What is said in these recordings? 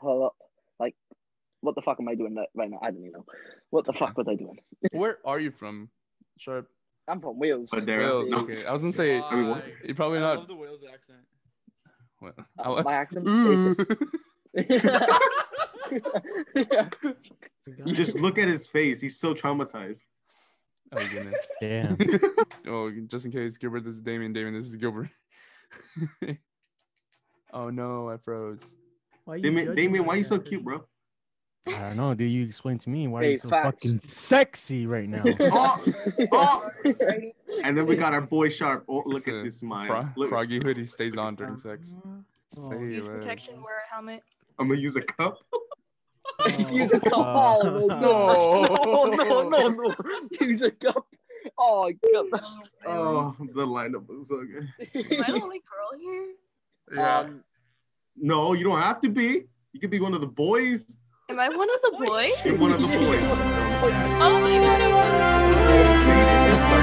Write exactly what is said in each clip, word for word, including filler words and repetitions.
hold up. Like, what the fuck am I doing right now? I don't even know. What the fuck was I doing? Where are you from, Sharp? I'm from Wales. Wales, okay. I was gonna say, I mean, you're probably I not. love the Wales accent. What? Uh, my accent's racist. You just look at his face. He's so traumatized. Oh goodness. Damn. Oh, just in case, Gilbert, this is Damien. Damien, this is Gilbert. Oh no, I froze. Why you Damien, judging Damien me why you like so that, cute, bro? I don't know. Do you explain to me why Hey, you so facts. fucking sexy right now? Oh, oh. And then we got our boy Sharp. Oh, look It's at a this smile. Fro- Look, Froggy hoodie stays on during sex. Oh. Say Use less. protection, wear a helmet. I'm gonna use a cup. Use a cup. Uh, Oh, no, no, no, no, no. Use a cup. Oh, goodness. Oh, the lineup was so good. Am I the only girl here? Yeah. Um, No, you don't have to be. You could be one of the boys. Am I one of the boys? You're one of the boys. Oh my god, I'm one of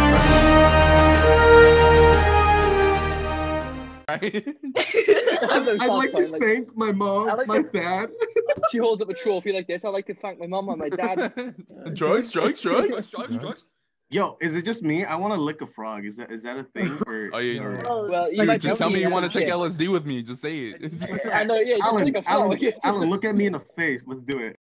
As I I'd start like to playing, like, thank my mom, I like my to- dad. she holds up a trophy like this. I'd like to thank my mum and my dad. Drugs, drugs, drugs. Drugs, drugs, drugs. Yo, is it just me? I want to lick a frog. Is that is that a thing? Or, Oh yeah. or- No. Well, you Dude, might just be tell me you as a want to take kid. L S D with me. Just say it. I know, yeah. Just Alan, like a Alan, frog. Alan, look at me in the face. Let's do it.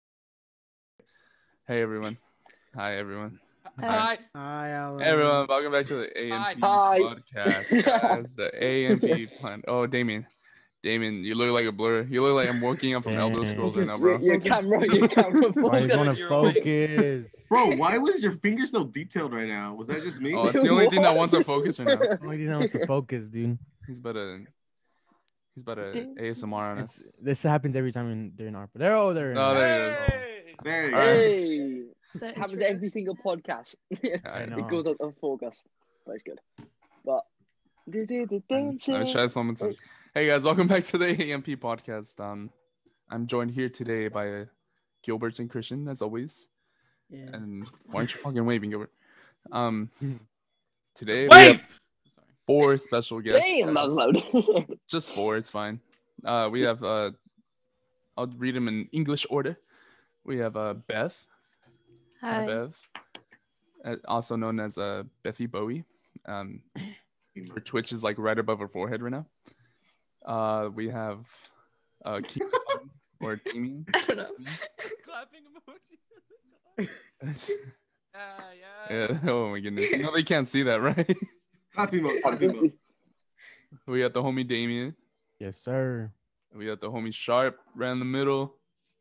Hey everyone. Hi everyone. Hi. Hi, Alan. Hey everyone, welcome back to the A M P Hi. podcast. Guys. The A M P plan. Oh, Damien. Damien, you look like a blur. You look like I'm working up from Elder Damn. Scrolls right now, Your, bro. your camera, your camera. Why you focus. want to You're awake. focus? Bro, why was your finger so detailed right now? Was that just me? Oh, it's the only thing that wants to focus right now. Why do you want to focus, dude? He's about to. He's about to A S M R on us. It's, this happens every time in, during ARPA. There, oh, there. Oh, there you go. Hey. There you All right. go. Hey, That happens intro. every single podcast. I know. It goes out of focus, but it's good. But do do the dancing. Let me try this one more time. Hey guys, welcome back to the A M P podcast. Um, I'm joined here today by uh, Gilbert and Christian, as always. Yeah. And why aren't you fucking waving, Gilbert? Um, today we Wait. have four special guests. Damn, that was loud. Just four, it's fine. Uh, we have uh, I'll read them in English order. We have uh Beth, Hi, Hi. Bev, uh, also known as uh Bethy Bowie. Um, her Twitch is like right above her forehead right now. Uh, we have uh King or Damien. I don't know. Clapping emoji. Ah, yeah. Yeah. Oh my goodness. You know they can't see that, right? Happy mo, happy mo. We got the homie Damien. Yes, sir. We got the homie Sharp right in the middle.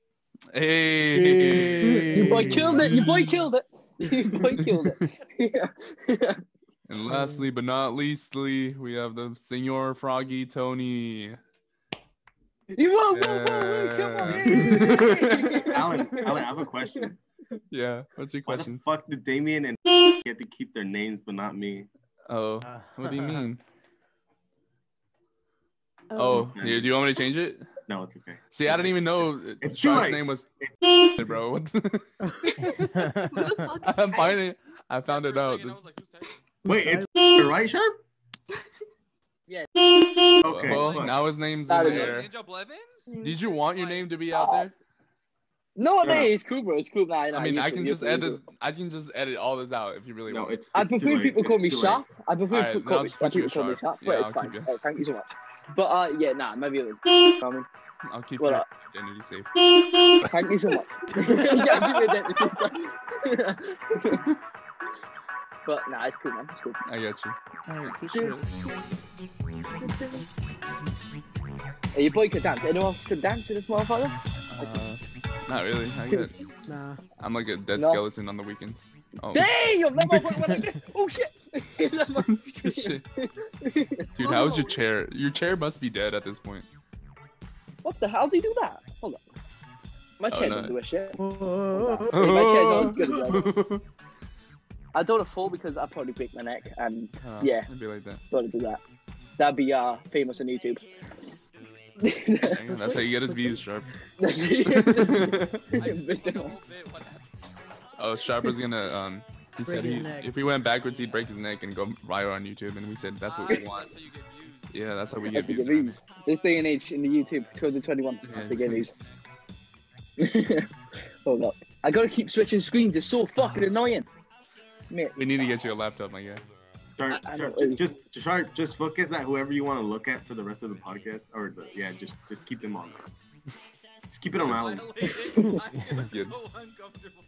Hey. Your boy killed it. Your boy killed it. Your boy killed it. Yeah. And lastly but not leastly, we have the Senor Froggy Tony. You whoa, whoa, whoa, whoa, come on. Yeah. Alan, Alan, I have a question. Yeah. What's your Why the question? fuck did Damien and get to keep their names but not me? Oh, what do you mean? Oh. Oh, yeah, do you want me to change it? No, it's okay. See, I didn't even know It's too Sharp's late. name was bro. What the- Who the fuck is I'm Tyler? finding I found it For a out. second, I This- was like, who's typing? Wait, it's the right Sharp? Yeah. Okay. well, fuck. now his name's That in the is- air. Ninja Blevins? Did you want your name to be out there? No, Yeah. no, it's cool, bro. It's cool. Nah, nah, I mean, you I do, can you just do, you edit. do. I can just edit all this out if you really No, want. it's. I it's too prefer late. people call It's me too late. Sharp. I prefer Alright, people then I'll call me, just put you people call me Sharp. Sharp. Yeah, But it's I'll fine. keep you. Oh, thank you so much. But uh, yeah, nah, maybe it was. I mean, I'll keep Well, your uh, identity safe. thank you so much. yeah, give me a identity. But nah, it's cool, man. It's cool. I got you. All right, for sure. Hey, your boy could dance. Anyone else could dance in this motherfucker? Uh, not really. I get. Nah. I'm like a dead No. skeleton on the weekends. Oh. Damn, that motherfucker went like this. Oh shit. That motherfucker- Good shit. Dude, how's your chair? Your chair must be dead at this point. What the hell do you do that? Hold on. My Oh, chair no. don't do a shit. Whoa. Hey, my chair's not as good as that. I don't fall because I probably break my neck, and Uh, yeah, It'd be like that. don't do that. That'd be uh famous on YouTube. Dang, that's how you get his views, Sharp. That's I just missed the whole bit. What happened? Oh, Sharp was gonna um. He Break said his he, neck. if we went backwards, he'd break his neck and go viral on YouTube, and we said that's what we Ah, want. That's how you get views. Yeah, that's how we get That's the views. good man. views. This day and age in the YouTube, twenty twenty-one. Yeah, That's the good it's- news. Hold up. I gotta keep switching screens. It's so fucking annoying. Mate, We need to get you a laptop, my guy. Sharp, I- I Sharp, don't- just, just, Sharp, just focus at whoever you want to look at for the rest of the podcast, or the, yeah, just, just keep them on. Just keep it on Alan. I'm Good. so uncomfortable.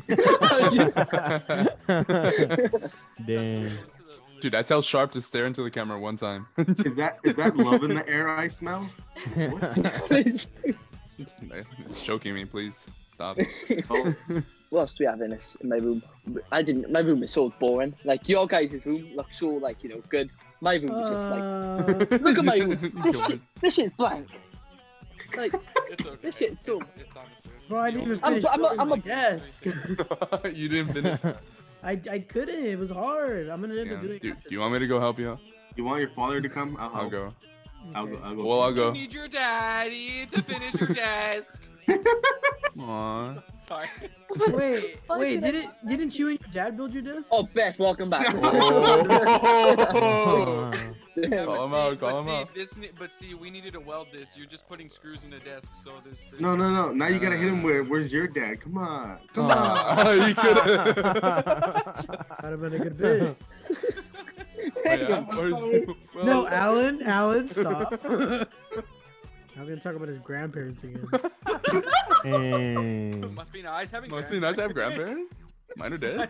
Damn. Dude, I tell Sharp to stare into the camera one time. Is that, is that love in the air I smell? Please. It's choking me, please. Stop. Oh, What else do we have in this in my room? I didn't. My room is so boring. Like your guys' room looks so like you know good. My room is just like Uh, look at my room. This shit, this shit's blank. Like It's okay. This shit's so- It's, it's honestly. bro, I didn't even I'm- finish I'm a- building I'm a- my desk. You didn't finish. I I couldn't. It was hard. I'm gonna end Yeah. up doing. Do, it after do you want me to go help you out? you want your father to come? I'll, I'll help. go. I'll go. I'll go. Well, I'll You go. need your daddy to finish your desk. Aww. Sorry. Wait, Fuck wait, it. didn't didn't you and your dad build your desk? oh Beth, welcome back. Oh. Yeah, Call but him see, out, call but him see, out. This, ne- but see, we needed to weld this. You're just putting screws in the desk, so there's. there's No, no, no. Now you gotta hit him where? Where's your dad? Come on. Come on. Aw, you could've- That'd have been a good bit. Yeah, where's- well, No, Alan, Alan, stop. I was gonna talk about his grandparents again. Dang. Must be nice having. Must be nice to have grandparents. Mine are dead.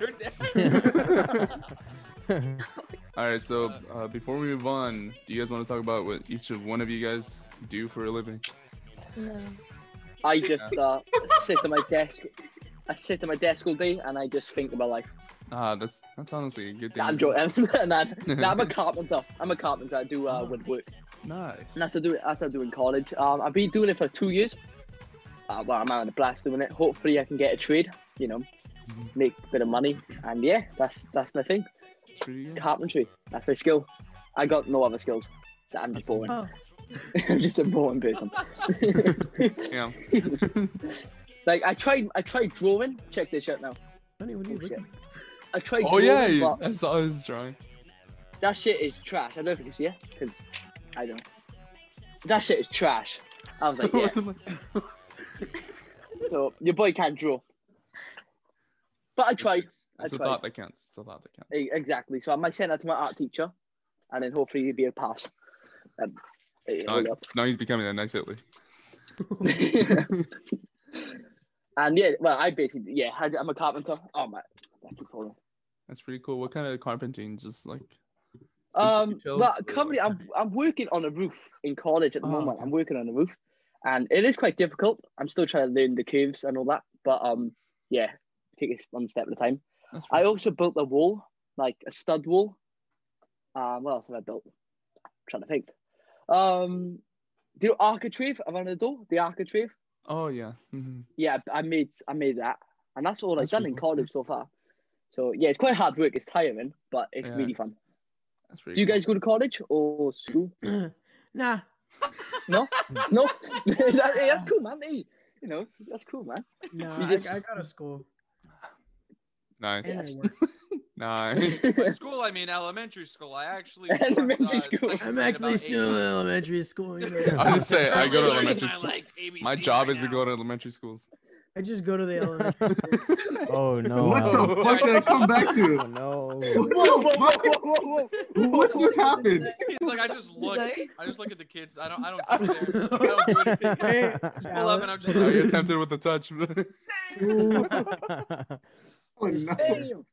All right, so uh, before we move on, do you guys want to talk about what each of one of you guys do for a living? No. I just uh, sit at my desk. I sit at my desk all day and I just think about life. Ah, that's that's honestly a good thing. Nah, I'm to do. joking. nah, nah, I'm a carpenter. I'm a carpenter. I do uh, woodwork. Nice. And that's what I do. That's what I do in college. Um, I've been doing it for two years. Uh, well, I'm having a blast doing it. Hopefully, I can get a trade. You know, Mhm. make a bit of money. And yeah, that's that's my thing. That's pretty good. Carpentry. That's my skill. I got no other skills. I'm just boring. Oh, I'm just a boring person. Yeah. Like I tried. I tried drawing. Check this out now. honey, what are you Oh, shit. looking? I tried. Oh yeah, drawing, you- but I saw his drawing. that shit is trash. I don't know if you can see it, because I don't. That shit is trash. I was like, yeah. So your boy can't draw. But I tried. I It's the tried. thought that counts. It's the thought that counts. E- Exactly. So I might send that to my art teacher, and then hopefully he'll be a pass. Um, eh, hold Now, up. now he's becoming a nice Hitler. And yeah, well, I basically yeah, I, I'm a carpenter. Oh my, I keep falling. That's pretty cool. What kind of carpenting? Just like. simple Um, details well, or, currently like- I'm I'm working on a roof in college at the Oh, moment. okay. I'm working on a roof, and it is quite difficult. I'm still trying to learn the curves and all that, but um, yeah, take it one step at a time. That's I pretty also built a wall, like a stud wall. Um, what else have I built? I'm trying to think. Um, do you know architrave around the door? The architrave? Oh yeah. hmm Yeah, I made I made that, and that's all I've That's done pretty in cool. college so far. So yeah, it's quite hard work. It's tiring, but it's Yeah. really fun. That's pretty. Do you cool. guys go to college or school? Nah. No, no. that, hey, that's cool, man. Hey, you know, that's cool, man. Nah, You I, just- I go to school. Nice. And I work. Nice. By school, I mean elementary school. I actually. Elementary worked, uh, school. second I'm grade actually about still in eight elementary school. You know? I was say I go to Currently elementary learning school. my, like, A B My Cs job right is to now. go to elementary schools. I just go to the elementary school. Oh no. What Alan. the fuck did I come back Oh to? no. Whoa, whoa, whoa, whoa, whoa, whoa. What just happened? He's like, I just look. Like- I just look at the kids. I don't. I don't touch them. I don't do anything. Hey, Just pull up and I'm just I like, get tempted with the touch. Ooh. Oh, no. Damn.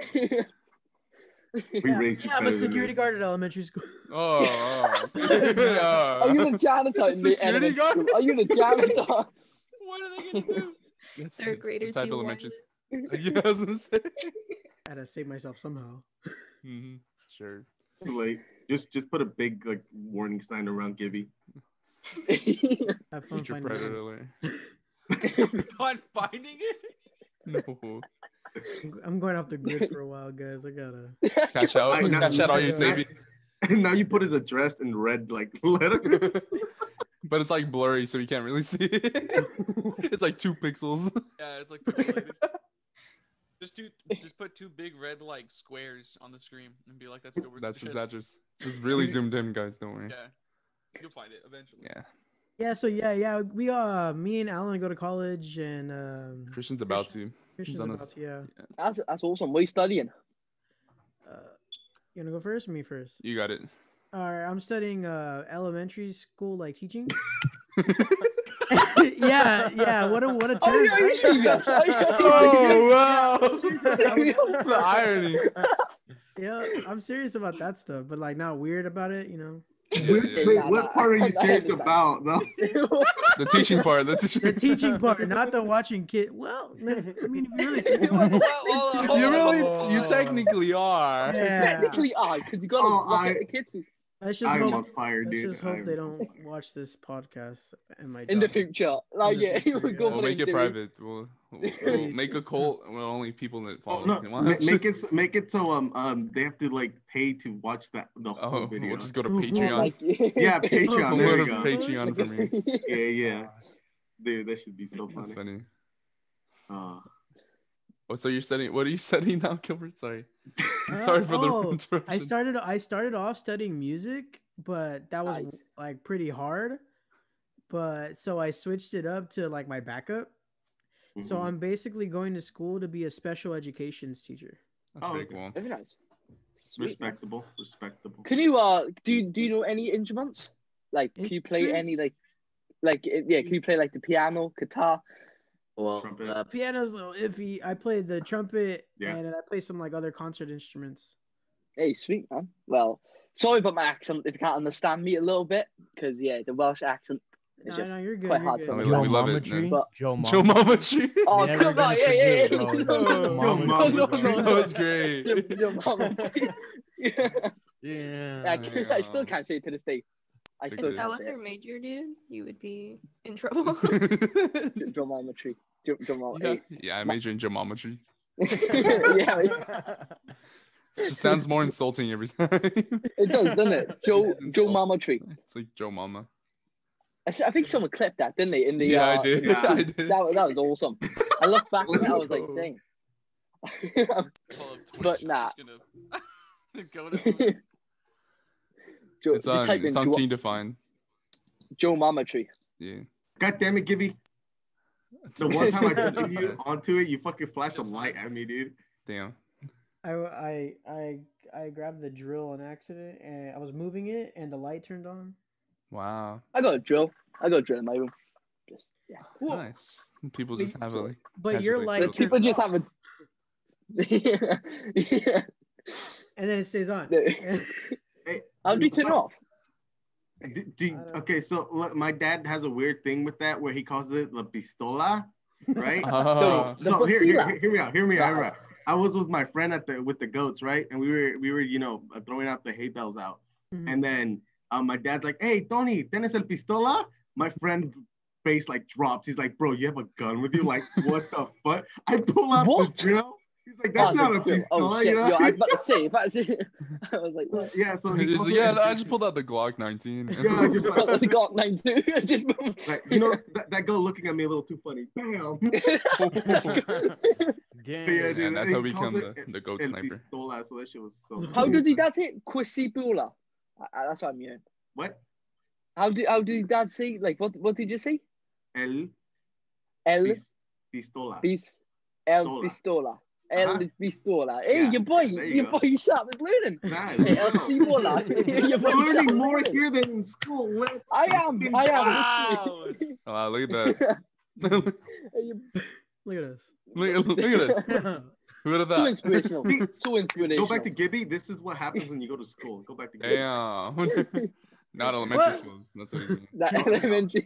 We Yeah, raised you yeah, I'm a better than security this. guard at elementary school. oh. oh. Are you the janitor in the Security elementary guard? school? Are you the janitor? what are they gonna do? That's- Third that's the graders type be of elementary warned. school. Yeah, I was gonna say. I had to save myself somehow. hmm Sure. Too late. Just just put a big like warning sign around Gibby. Have fun Future finding predator it. alert. On finding it? No. I'm- I'm going off the grid for a while, guys. I gotta. Cash out. I know- Cash out all your I- savings. And now you put his address in red like letter. But it's like blurry, so you can't really see it. It's like two pixels. Yeah, it's like pixelated. Just Just two, just put two big red like squares on the screen and be like, "That's Gilbert's That's his address." address. Just really zoomed in, guys. Don't worry. Yeah, you'll find it eventually. Yeah. Yeah, so yeah, yeah, we uh, me and Alan go to college, and um, Christian's about to. Christian's on about us. to, yeah. That's that's awesome. What are you studying? Uh, you wanna go first or me first? You got it. All right, I'm studying uh elementary school like teaching. yeah, yeah. What a what a term. Oh yeah, you right? serious? Oh, yeah, Oh wow! I'm serious about that. The irony. Yeah, I'm serious about that stuff, but like not weird about it, you know. Wait, Yeah. wait, Nah, what nah, part are you I serious understand. about, though? The teaching part. The teaching, The teaching part, not the watching kid. Well, let's- I mean, if you really think about it, Well, hold on, You hold on. really, you technically are. Yeah. Technically, I because you gotta Oh, look I- at the kids who- let's just I'm on hope, fire, let's dude. just hope I'm they on don't fire. watch this podcast and my in the job. future. Like the yeah, future, we'll yeah. go We'll for make it interview. private. We'll, we'll, we'll make a cult where only people that Oh follow no! can ma- watch. Make it make it so um um they have to like pay to watch that the whole Oh, video. we'll just go to Ooh, Patreon. Like, Yeah, Patreon. A There lot we of go. Patreon for me. Yeah, yeah. Dude, that should be so That's funny. funny. Uh, Oh, so you're studying? What are you studying now, Gilbert? Sorry. Uh, Sorry for the oh, interruption. I started I started off studying music, but that was Nice. like pretty hard. But so I switched it up to like my backup. So mhm. I'm basically going to school to be a special educations teacher. That's Oh, very okay. cool. Very nice. Sweet, man. respectable, respectable. Can you uh do you, do you know any instruments? Like can you play any Instruments? like like uh, yeah, can you play like the piano, guitar? Well, Trumpet. uh, piano's a little iffy. I played the trumpet Yeah. and then I play some like other concert instruments. Hey, sweet man. Well, sorry about my accent if you can't understand me a little bit, because yeah, the Welsh accent is No, just no, you're good. quite you're hard good. to Oh, we understand. love- we love it, Geometry. man. But- Joe Geometry. Mama Tree. Oh Never come gonna on, yeah, yeah, forget, yeah. bro. No, no, Mama no, no, Tree. no, That was great. Your, your mama. yeah. Yeah. I, can't- I still Yeah. can't say it to this day. I It's still okay. If that can't was say your it. major, dude, you would be in trouble. Geometry. Ge- Geometry. yeah, yeah, I major in geometry. yeah, it, It just sounds more insulting every time. it does, doesn't it? Joe It is Joe insulting. Mama Tree. It's like Joe Mama. I, s- I think someone clipped that, didn't they? In the Yeah, I uh, did. in the I scene. did. That, was- that was awesome. I looked back at it, I was Let's like, go. dang. Pull up Twitch, But I'm nah. just gonna go to Joe, It's just on. type in It's on Joe, Keen to Find. Joe Mama Tree. Yeah. God damn it, Gibby. The one time I It's put you sad. onto it, you fucking flashed a light at me, dude. Damn. I, I I I grabbed the drill on accident and I was moving it and the light turned on. Wow. I got a drill. I got a drill in my room. Just yeah. Cool. Nice. People Wait, just have so- a like. But your casually light The drill. people turns just on, have a yeah. yeah. and then it stays on. The- Hey, How do you turn it off? do- do you- I don't- okay, so look, my dad has a weird thing with that where he calls it la pistola, right? Ah. The So here, Basila. here, hear me out. Hear me out. Hear me Wow. out. I was with my friend at the with the goats, right? And we were we were you know throwing out the hay bales out, Mhm. and then um my dad's like, "Hey, Tony, ¿tienes el pistola?" My friend face like drops. He's like, "Bro, you have a gun with you? Like, what the fuck?" I pull out What? the drill. He's like, "That's Oh, not a it's a drill. pistola," Oh shit! you know? Yo, I was about to say. If I, was, I was like, what? Yeah, so he He's calls like, it yeah, a- I just pulled out the Glock nineteen. Yeah, I just like- the Glock nine two. Just like, you know, that, that girl looking at me a little too funny. Bam. Damn. But yeah, dude, and that's he how we calls become it the, the goat El sniper. pistola, so that shit was so. How does your dad say it? Quisibula. That's what I'm hearing. What? How do how did your dad say? Like what? What did you say? El El pis- pistola. bis El Pistola. Pistola. El Uh-huh. Pistola. Hey, Yeah, your boy, there you your go. boy sharp is learning. Nice. Hey, El Pistola. Your boy We're sharp learning is more learning. here than in school. Let's I am. fucking I am. Wow. literally. Wow, look at that. look, Hey, you- Look at us. look, look at this. Look at so that. inspirational. See, So inspirational. Go back to Gibby. This is what happens when you go to school. Go back to Gibby. Damn. Not elementary What? schools. That's what he's doing. that elementary.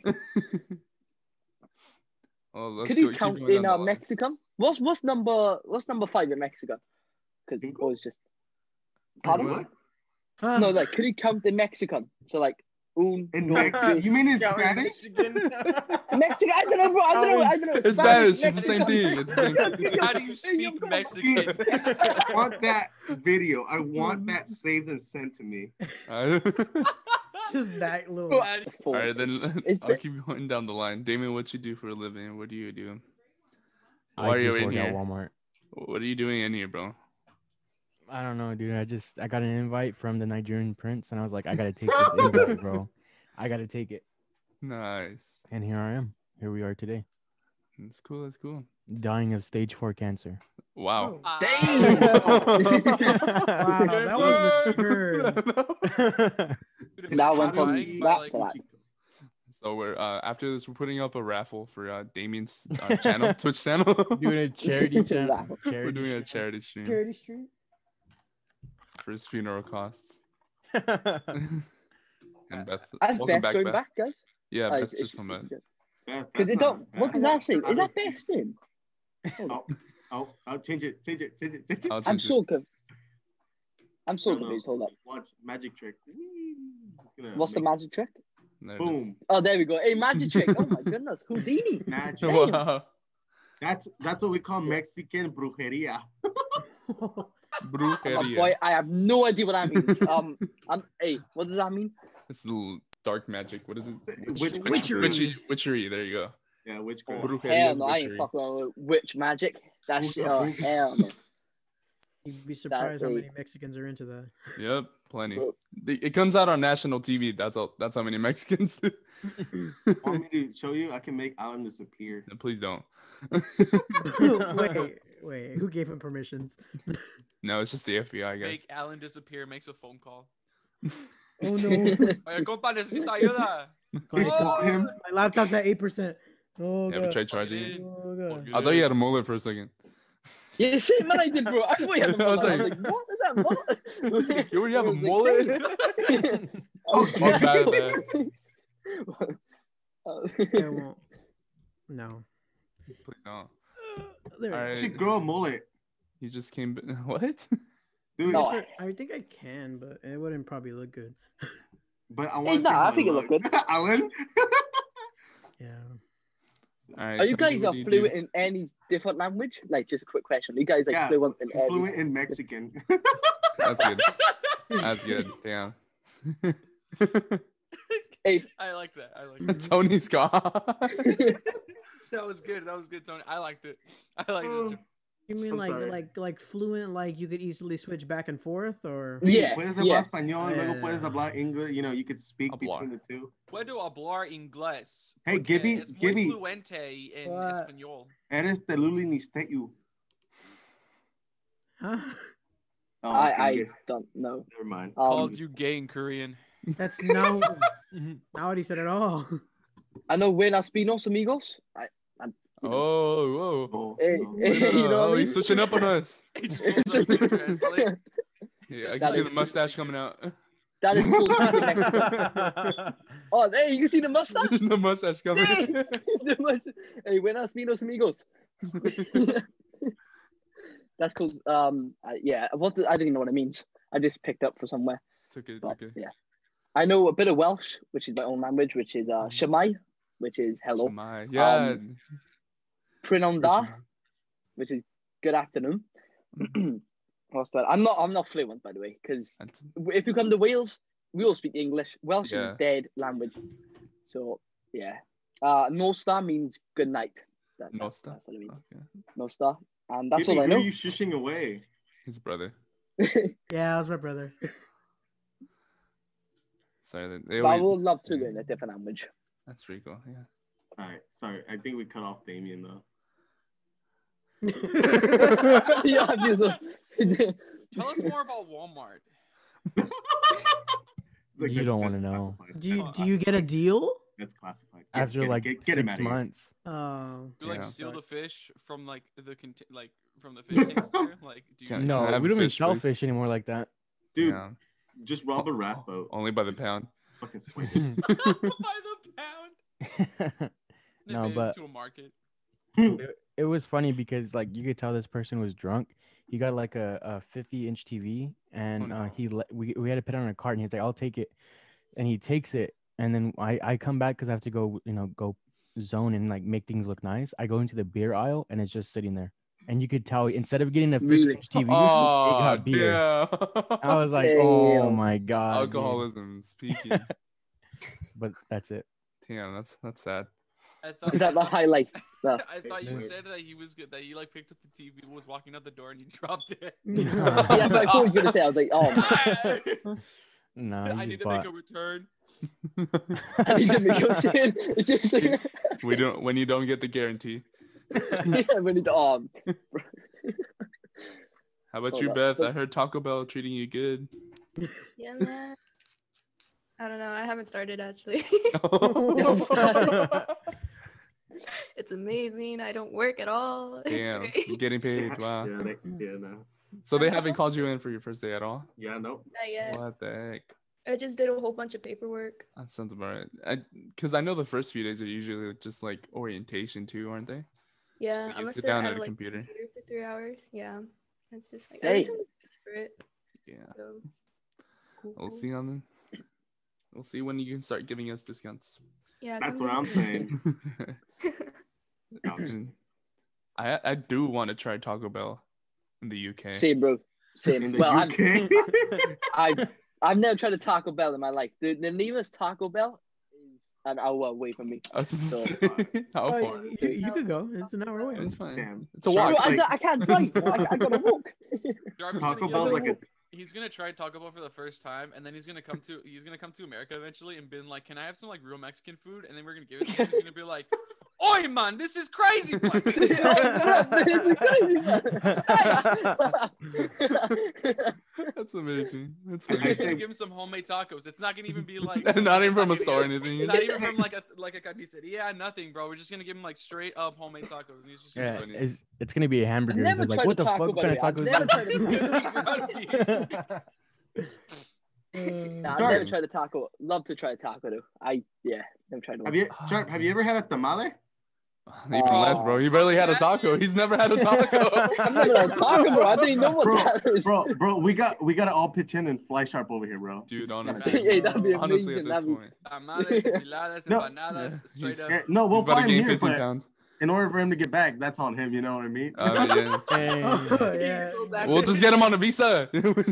Oh, let's Could go. you keep count going in down uh, the line. Mexican? What's what's number what's number five in Mexican? Because it was just pardon. What? Huh? No, like could you count in Mexican? So like un, In dos, Mexican? tres. You mean in Spanish? Mexican? I don't know, bro. I don't know. I don't know. It's Spanish. It's the same thing. It's the same thing. How do you speak Mexican? I want that video. I want that saved and sent to me. Uh, Just that little. Bro, All right, then Is I'll the- keep going down the line. Damien, what you do for a living? What do you do? I Why are you just in work at here? Walmart. What are you doing in here, bro? I don't know, dude. I just I got an invite from the Nigerian prince, and I was like, I gotta take this invite, bro. I gotta take it. Nice. And here I am. Here we are today, That's cool. That's cool. dying of stage four cancer. Wow. Ah. Damn. Wow, that was a turn. Dude, That I'm went from trying, but, that like, to that. So we're uh after this we're putting up a raffle for uh Damien's uh, channel, Twitch channel. Doing a charity channel. Wow. We're Charity doing a stream. charity stream Charity Street. for his funeral costs. And Beth, Has welcome Beth back, joined Beth. back, guys? Yeah, Oh, Beth's it's- just on that. Beth, Because that's it not don't. What Beth. does that say? Is that That's- Beth's name? Oh, oh, oh, change it, change it, change it, change it. I'll I'm change it. so confused. I'm so No, no. confused. Hold up. Watch magic trick. Whee! It's gonna What's the make- magic trick? There it is. Boom. Oh, there we go. Hey, magic trick. Oh my goodness, Houdini. Magic. Damn. Wow. That's that's what we call Mexican brujeria. Oh, Brujeria. boy, I have no idea what that means. Um, I'm. Hey, what does that mean? It's the little dark magic. What is it? Witch- Witchery. Witchery. Witchery. There you go. Yeah, which Oh, girl? Brujeria hell is no, I ain't witchery. fucking around with witch magic. That Ooga shit. Oh booga. hell no. You'd be surprised how is- many Mexicans are into that. Yep, plenty. Bro. The- It comes out on national T V. That's all. That's how many Mexicans do. Want me to show you? I can make Alan disappear. Please don't. wait, wait. Who gave him permissions? No, it's just the F B I, guys. Make Alan disappear, makes a phone call. Oh no. Oye, compa, necesito ayuda. My, call him. my laptop's at eight percent. Oh Yeah, but god. try charging it. Oh god. I thought you had a mullet for a second. Yeah, same man I did, bro. I thought you had a I was mullet. I was like- like, what is that mullet? You already have I a was like, mullet? damn. Oh, my bad, man. Uh, I won't. No. Please don't. There we All go. You right. should grow a mullet, You just came. What? dude. No. I, I think I can, but it wouldn't probably look good. But I want. nah, I think it look good. Alan. Yeah. All right. Are you tell me, guys what are do you fluent do? in any different language? Like, just a quick question. Are you guys like Yeah, fluent in any? Fluent in Mexican. That's good. That's good. Damn. Hey, I like that. I like that. Tony Scott. That was good. That was good, Tony. I liked it. I liked Oh. it. You mean I'm like sorry. like like fluent, like you could easily switch back and forth, or yeah, Puedes yeah. hablar español, luego Yeah. puedes hablar English. You know, you could speak Hablar. between the two. Puedo hablar inglés. Hey, porque Gibby, es muy Gibby. fluente en What? español. Eres de Luli Nisteyu. huh? Oh, I okay, I yes. don't know. Never mind. Um, Called you gay in Korean. That's no, not what he said at all. I know buenas pinos amigos. I, Oh, whoa. Oh, Hey, no. hey. No, no, You know no. what I Oh, he's mean? switching up on us. He just pulls up to translate. Yeah, I can That see is- the mustache coming out. that is cool. Oh, hey, you can see the mustache. The mustache coming. Hey, the mustache. Hey, buenas pinos amigos. That's cool. Um, I, yeah. What the, I don't even know what it means. I just picked up from somewhere. It's okay. It's But, okay. yeah. I know a bit of Welsh, which is my own language, which is uh, Shemai, which is hello. Shemai. Yeah. Um, Prinonda, which is good afternoon. What's that? I'm not. I'm not fluent, by the way, because That's- if you come to Wales, we all speak English. Welsh Yeah. is dead language. So yeah. Uh, no star means good night. That, No that's, star? that's what it means. Okay. No star, and that's Gibby, all I who know. are you shushing away? His brother. Yeah, that was my brother. Sorry. They, they But I always, would love to learn a different language. That's pretty cool. Yeah. All right, sorry. I think we cut off Damien though. Yeah, I feel so. Tell us more about Walmart. It's like, You that's- don't wanna that's know. classified. do you do you get a deal? That's classified. Get- After get- like get- get him six outta here. months. Oh, Do you like Yeah. steal the Sucks. fish from like the cont- like from the fish tanks there? Like do you Can- No, I have we a don't even fish, sell please? fish anymore like that. Dude, Yeah. just rob a rat boat. Only by the pound. Fucking sweat. by the pound? No, Nip it but- to a market. it, it was funny because like you could tell this person was drunk. He got like a, a fifty inch T V and Oh, no. uh, he le- we, we had to put it on a cart and he's like, I'll take it. And he takes it. And then I, I come back because I have to go, you know, go zone and like make things look nice. I go into the beer aisle and it's just sitting there. And you could tell instead of getting a fifty Really? inch T V, it Oh, got beer. yeah. I was like, oh Damn. my God. dude." Alcoholism speaking. But that's it. Damn, that's that's sad. I thought Is that the highlight? No. I thought you Yeah. said that he was good. That he like picked up the T V, was walking out the door, and you dropped it. Yeah, so I thought you were gonna say. I was like, oh, man. No, I he need just to make bought. a return. I need to make a sin. It's just like, We don't when you don't get the guarantee. yeah, we need to um. How about Hold you, up. Beth? I heard Taco Bell treating you good. Yeah, man. I don't know. I haven't started actually. It's amazing. I don't work at all. It's Damn, great. getting paid. Wow. Yeah, they, yeah, no. So they haven't called you in for your first day at all? Yeah, no. Not yet. What the heck? I just did a whole bunch of paperwork. That sounds about right. I because I know the first few days are usually just like orientation too, aren't they? Yeah, So I'm you gonna sit sit down at at a like computer. computer for three hours. Yeah, it's just like Hey. at least I'm for it. Yeah. So, cool, We'll cool. see on the, we'll see when you can start giving us discounts. Yeah, That's come what I'm visit me. saying. No, just- I I do want to try Taco Bell in the U K. Same, bro. Same. In the Well, U K. I'm, I I've never tried a Taco Bell in my life. The, the nearest Taco Bell is an hour away from me. I was gonna So- say, How Oh, far? you, you could go. It's an hour away. It's fine. Damn. It's a Sure. walk. Bro, I, like- I can't drive. I, I gotta walk. Jarvis Taco gonna Bell's go- like a He's gonna try Taco Bell for the first time, and then he's gonna come to he's gonna come to America eventually and been like, "Can I have some like real Mexican food?" And then we're gonna give it to him. He's gonna be like, "Oi, man, this is crazy." Oh, man, this is crazy, man. That's amazing. That's I'm funny. just gonna give him some homemade tacos. It's not gonna even be like Not even from a gonna store or get- anything. Not even from like a like a carniceria, nothing, bro. We're just gonna give him like straight up homemade tacos, and he's just gonna Yeah, funny. it's, it's gonna be a hamburger. He's never like, tried what a the taco, fuck by kind the of way. tacos? I've never is tried this?" Nah, I've Sorry. never tried a taco. Love to try a taco though. I yeah, never tried one. Have you, Sharp, have you ever had a tamale? Even less, bro. He barely had a taco. He's never had a taco. I've never had a taco, bro. I didn't even know what Bro, that is. bro, bro, we got we gotta all pitch in and fly Sharp over here, bro. Dude, Hey, honestly. that'd be Honestly, at amazing. this That'd be... point. Tamales, enchiladas, No. empanadas, Yeah, straight he's- up. Eh, no, He's we'll about fly to him gain here, fifteen but pounds. in order for him to get back, that's on him. You know what I mean? Uh, yeah. Hey. Oh, yeah. Go back We'll to- just get him on a visa.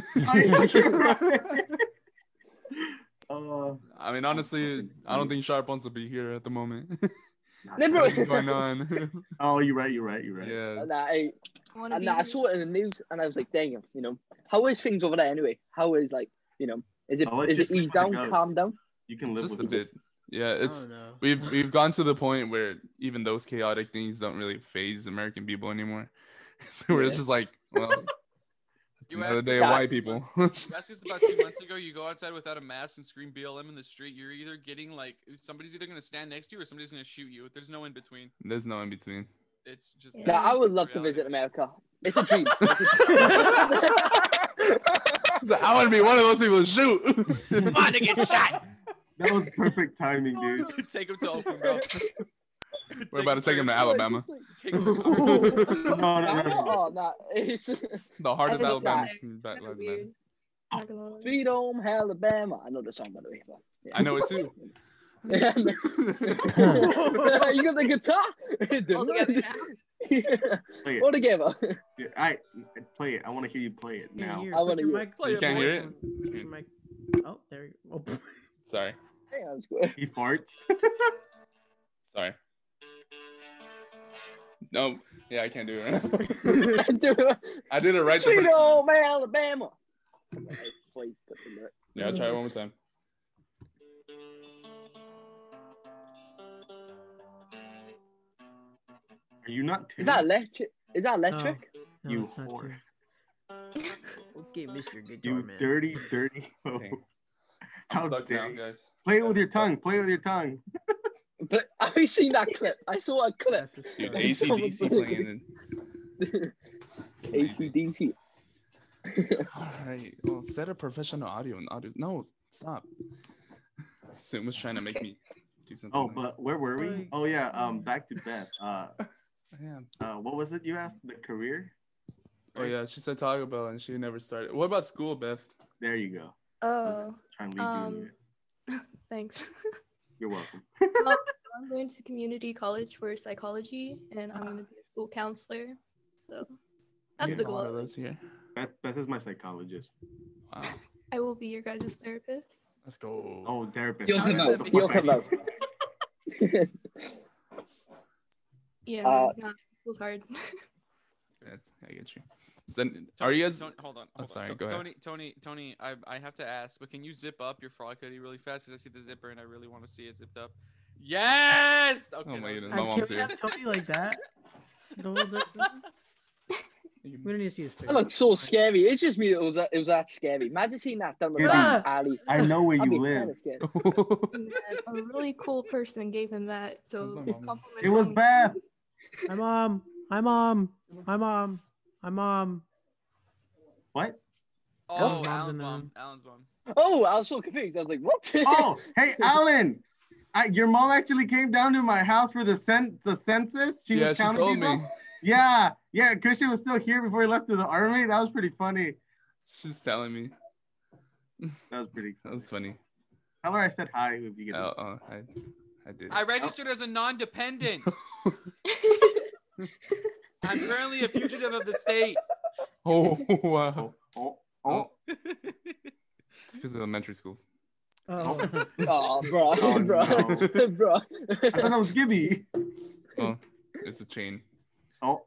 uh, I mean, honestly, I don't think Sharp wants to be here at the moment. No, bro. What's going on? oh, you're right. You're right. You're right. Yeah. Nah, I, I wanna and be nah, I here. saw it in the news, and I was like, dang, you know, how is things over there anyway? How is like, you know, is it Oh, it's is it just eased how it down, goes. calm down? You can live Just a with bit. it. Yeah, I it's don't know. we've we've gone to the point where even those chaotic things don't really phase American people anymore. So we're Yeah. just like, well, it's You another asked day us of about white two people. months- You asked us about two months ago. You go outside without a mask and scream B L M in the street. You're either getting like somebody's either gonna stand next to you or somebody's gonna shoot you. There's no in between. There's no in between. It's just. Yeah. Nah, I would it's love to reality. visit America. It's a dream. It's a So I want to be one of those people to shoot. Come on, to get shot. That was perfect timing, dude. Take him to Oakland, bro. We're about to take him to Alabama. Take him to No, no, no, no. Oh, nah, it's The heart of I think Alabama that- is in Black Kinda Lives weird. Matter. Not gonna lie. Sweet Home Alabama. I know the song by the way. But, yeah. I know it too. you got the guitar. All together now. Play it. All together. Yeah, I play it. I want to hear you play it Here, now. here, I put wanna your hear- mic. Play You it, can't boy. hear it? Put your mic. Oh, there you go. Oh. Sorry. Hang on, square. He farts. Sorry. No. Yeah, I can't do it right now. Dude, I did it right the Sweet first time. Home Alabama. Wait, put the lyric. Yeah, I'll try it one more time. Are you not? Is that electric? Is that electric? No, You it's not whore. too. Okay, Mister Guitar You Man. dirty, dirty. hoe. Okay. I'm How stuck dare now, you. guys. Play it with your I'm stuck. tongue. Play it with your tongue. But I seen that clip. I saw a clip. That's Dude, disgusting. A C D C playing. And... A C D C. All right. Well, set a professional audio and audio. No, stop. Sim was trying to make me do something. Oh, nice. but where were we? Like- Oh yeah. Um, back to Beth. Uh, Yeah. uh, what was it you asked? The career. Oh yeah, she said Taco Bell and she never started. What about school, Beth? There you go. Oh, Trying to lead you into um, it. thanks. You're welcome. Well, I'm going to community college for psychology, and I'm going to be a school counselor. So that's You the get a lot of goal. those here. Beth, Beth is my psychologist. Wow. I will be your guys' therapist. Let's go. Oh, therapist. You'll How come does out. that make You'll you come out. Yeah, Uh, man, nah, it was hard. Yeah, I get you. Then are you guys? Tony, hold on. Oh, Hold sorry, on. go ahead. Tony, Tony, Tony, I, I have to ask, but can you zip up your frog hoodie really fast? Because I see the zipper and I really want to see it zipped up. Yes. Okay. Oh my that was goodness, it. my Uh, mom's can we here. have Tony like that? The whole time? We don't need to see his face. That looks so scary. It's just me. It was that, it was that scary. Imagine seeing that down the Dude, back Ah! alley. I know where I'd you be live. kinda scared. And a really cool person gave him that. So Where's my mom? compliment It was Tony. Beth. Hi, mom. Hi, mom. Hi, mom. Hi, mom. What? Oh, Alan's mom's Alan's in the mom. room. Alan's mom. Oh, I was so confused. I was like, what? Oh, hey, Alan. I, your mom actually came down to my house for the cen- the census. She Yeah, was she counting told people. me. Yeah, yeah. Christian was still here before he left to the army. That was pretty funny. She's telling me. That was pretty. That was funny. Tell her I said hi if you get. Oh, oh I, I did. I registered as a non-dependent. I'm currently a fugitive of the state. Oh wow. Oh, oh, oh. It's because of elementary schools. Oh. Oh, bro, Oh, bro, no. bro. I thought that was Gibby. Oh, it's a chain. Oh.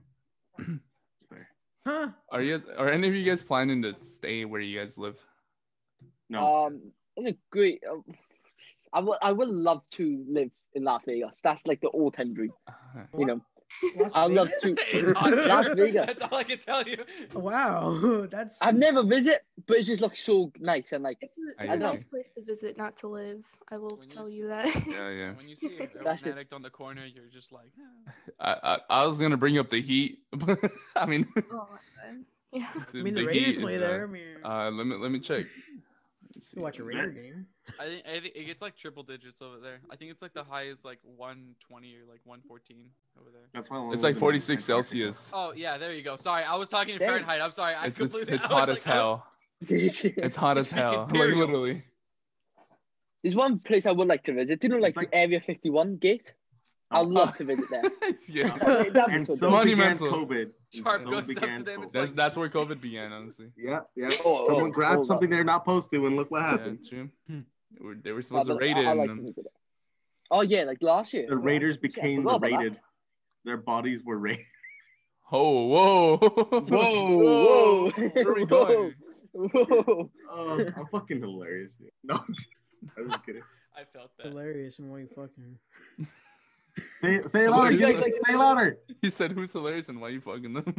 Huh? Are you? Guys, are any of you guys planning to stay where you guys live? No. Um, it's a great. Uh, I would, I would love to live in Las Vegas. That's like the all-time dream. You know, Las I'd love Vegas? to. It's hot there. Las Vegas. That's all I can tell you. Wow, that's. I've never visited, but it just looks so nice and like. It's a, I it's a get nice you. place to visit, not to live. I will When you tell s- you that. Yeah, yeah. When you see a heroin That's just- addict on the corner, you're just like, eh. I, I I was gonna bring up the Heat, but I mean, Oh my god. Yeah. I mean, the Raiders Heat play is, there. I Uh, mean, uh, let me let me check. Let me see. you watch a Raider game. I think I think it gets like triple digits over there. I think it's like the high is like one twenty or like one fourteen over there. That's why I It's live like in forty-six Antarctica. Celsius. Oh yeah, there you go. Sorry, I was talking in Dang. Fahrenheit. I'm sorry. I It's it's completely. it's I was hot like- as I was- hell. It's hot as Speak hell. Like Imperial. literally. There's one place I would like to visit. Do you know, like, It's like- the Area fifty-one gate? I'd love to visit there. Yeah. That'd be And so so dope. began Monumental. COVID. Sharp So goes up began to them, COVID. it's That's like- that's where COVID began, honestly. Yeah, yeah. Oh, Someone oh, grabbed hold something up. they're not supposed to, and look what Yeah, happened. true. They were, they were I'd supposed to be- rate I- it. I'd and like to then- visit it. Oh, yeah, like last year. The Oh, Raiders shit, I became forgot the about that. rated. Their bodies were rated. Oh, whoa. Whoa, whoa. Where are we going? Whoa. Oh, I'm fucking hilarious. Dude. No, I was kidding. I felt that. Hilarious and why you fucking. Say, say it What louder. do you Say, guys like- say it louder. He said, "Who's hilarious and why you fucking them?"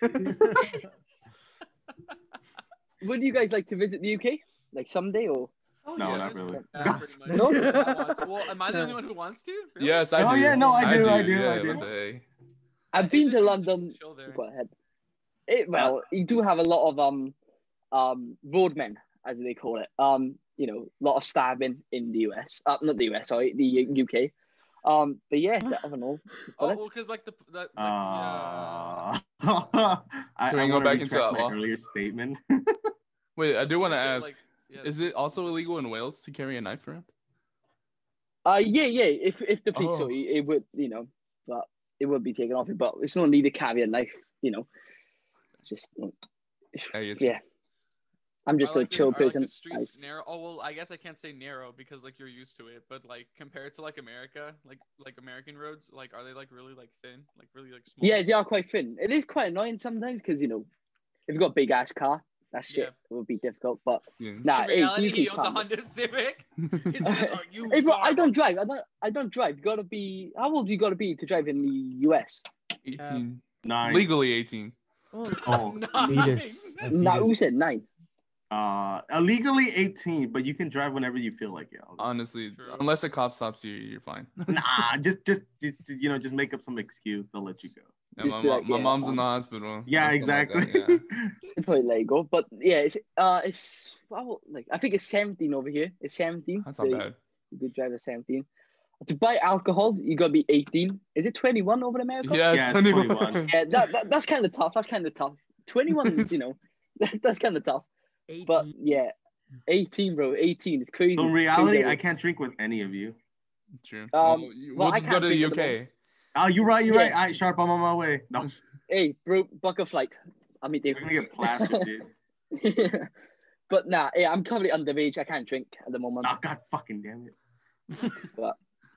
Would you guys like to visit the U K? Like someday or? Oh, No, yeah, not this- really. yeah, pretty much. No? I want to. Well, am I the only one who wants to? Really? Yes, I Oh, do. yeah, no, I do, I do, yeah, I do. what the heck? I've It been just to seems London. chill there. Go ahead. It, well, you do have a lot of um, um, roadmen, as they call it. Um, you know, a lot of stabbing in the U S. Uh, not the U S, sorry, the U K. Um, but yeah, I don't know. Oh, But well, because like the that like, Uh, the, uh, I, So we I can go wanna back into retract my outlaw? earlier statement. Wait, I do want to so, ask: like, yeah, Is it also illegal in Wales to carry a knife around? Uh, yeah, yeah. If if the police Oh. saw you, it would, you know, but it would be taken off you. But it's not need to carry a knife, you know. Just I get you. yeah. I'm just I a like the- chill I like person. the streets I- narrow. Oh well, I guess I can't say narrow because like you're used to it. But like compared to like America, like like American roads, like are they like really like thin, like really like small? Yeah, they are quite thin. It is quite annoying sometimes because you know, if you've got a big ass car, that shit Yeah. it would be difficult. But Yeah. nah, In hey, reality, you he can owns a calm it. Honda Civic. His wheels are used. Hey, bro, I car, don't drive. I don't. I don't drive. You gotta be. How old you gotta be to drive in the U S? eighteen. Nine. Legally eighteen. Oh, Oh, Fetus. A Nah, who fetus. said nine? uh, illegally eighteen, but you can drive whenever you feel like it. obviously. Honestly, True. unless a cop stops you, you're fine. Nah, just, just, just, you know, just make up some excuse. They'll let you go. Yeah, Just my, be mom, like, my yeah, mom's in the um, hospital. Yeah, or something like exactly. that, yeah. They probably let you go. But yeah, it's uh, it's well, like I think it's seventeen over here. It's seventeen. That's not The- bad. You could drive at seventeen. To buy alcohol, you gotta be eighteen. Is it twenty-one over in America? Yeah, Yeah, it's it's twenty-one. twenty-one. Yeah, that, that that's kind of tough. That's kind of tough. twenty-one, you know, that, that's kind of tough. But eighteen. yeah, eighteen, bro, eighteen. It's crazy. So in reality, Crazy. I can't drink with any of you. True. Um, well, you- well, we'll I just go can't to the drink at U the K. Oh, you're right. You're Yeah. right. All right, Sharp. I'm on my way. No, Hey, bro, book a flight. I'll meet you. you're gonna get plastered, dude. But nah, yeah, I'm currently underage. I can't drink at the moment. Oh, God fucking damn it.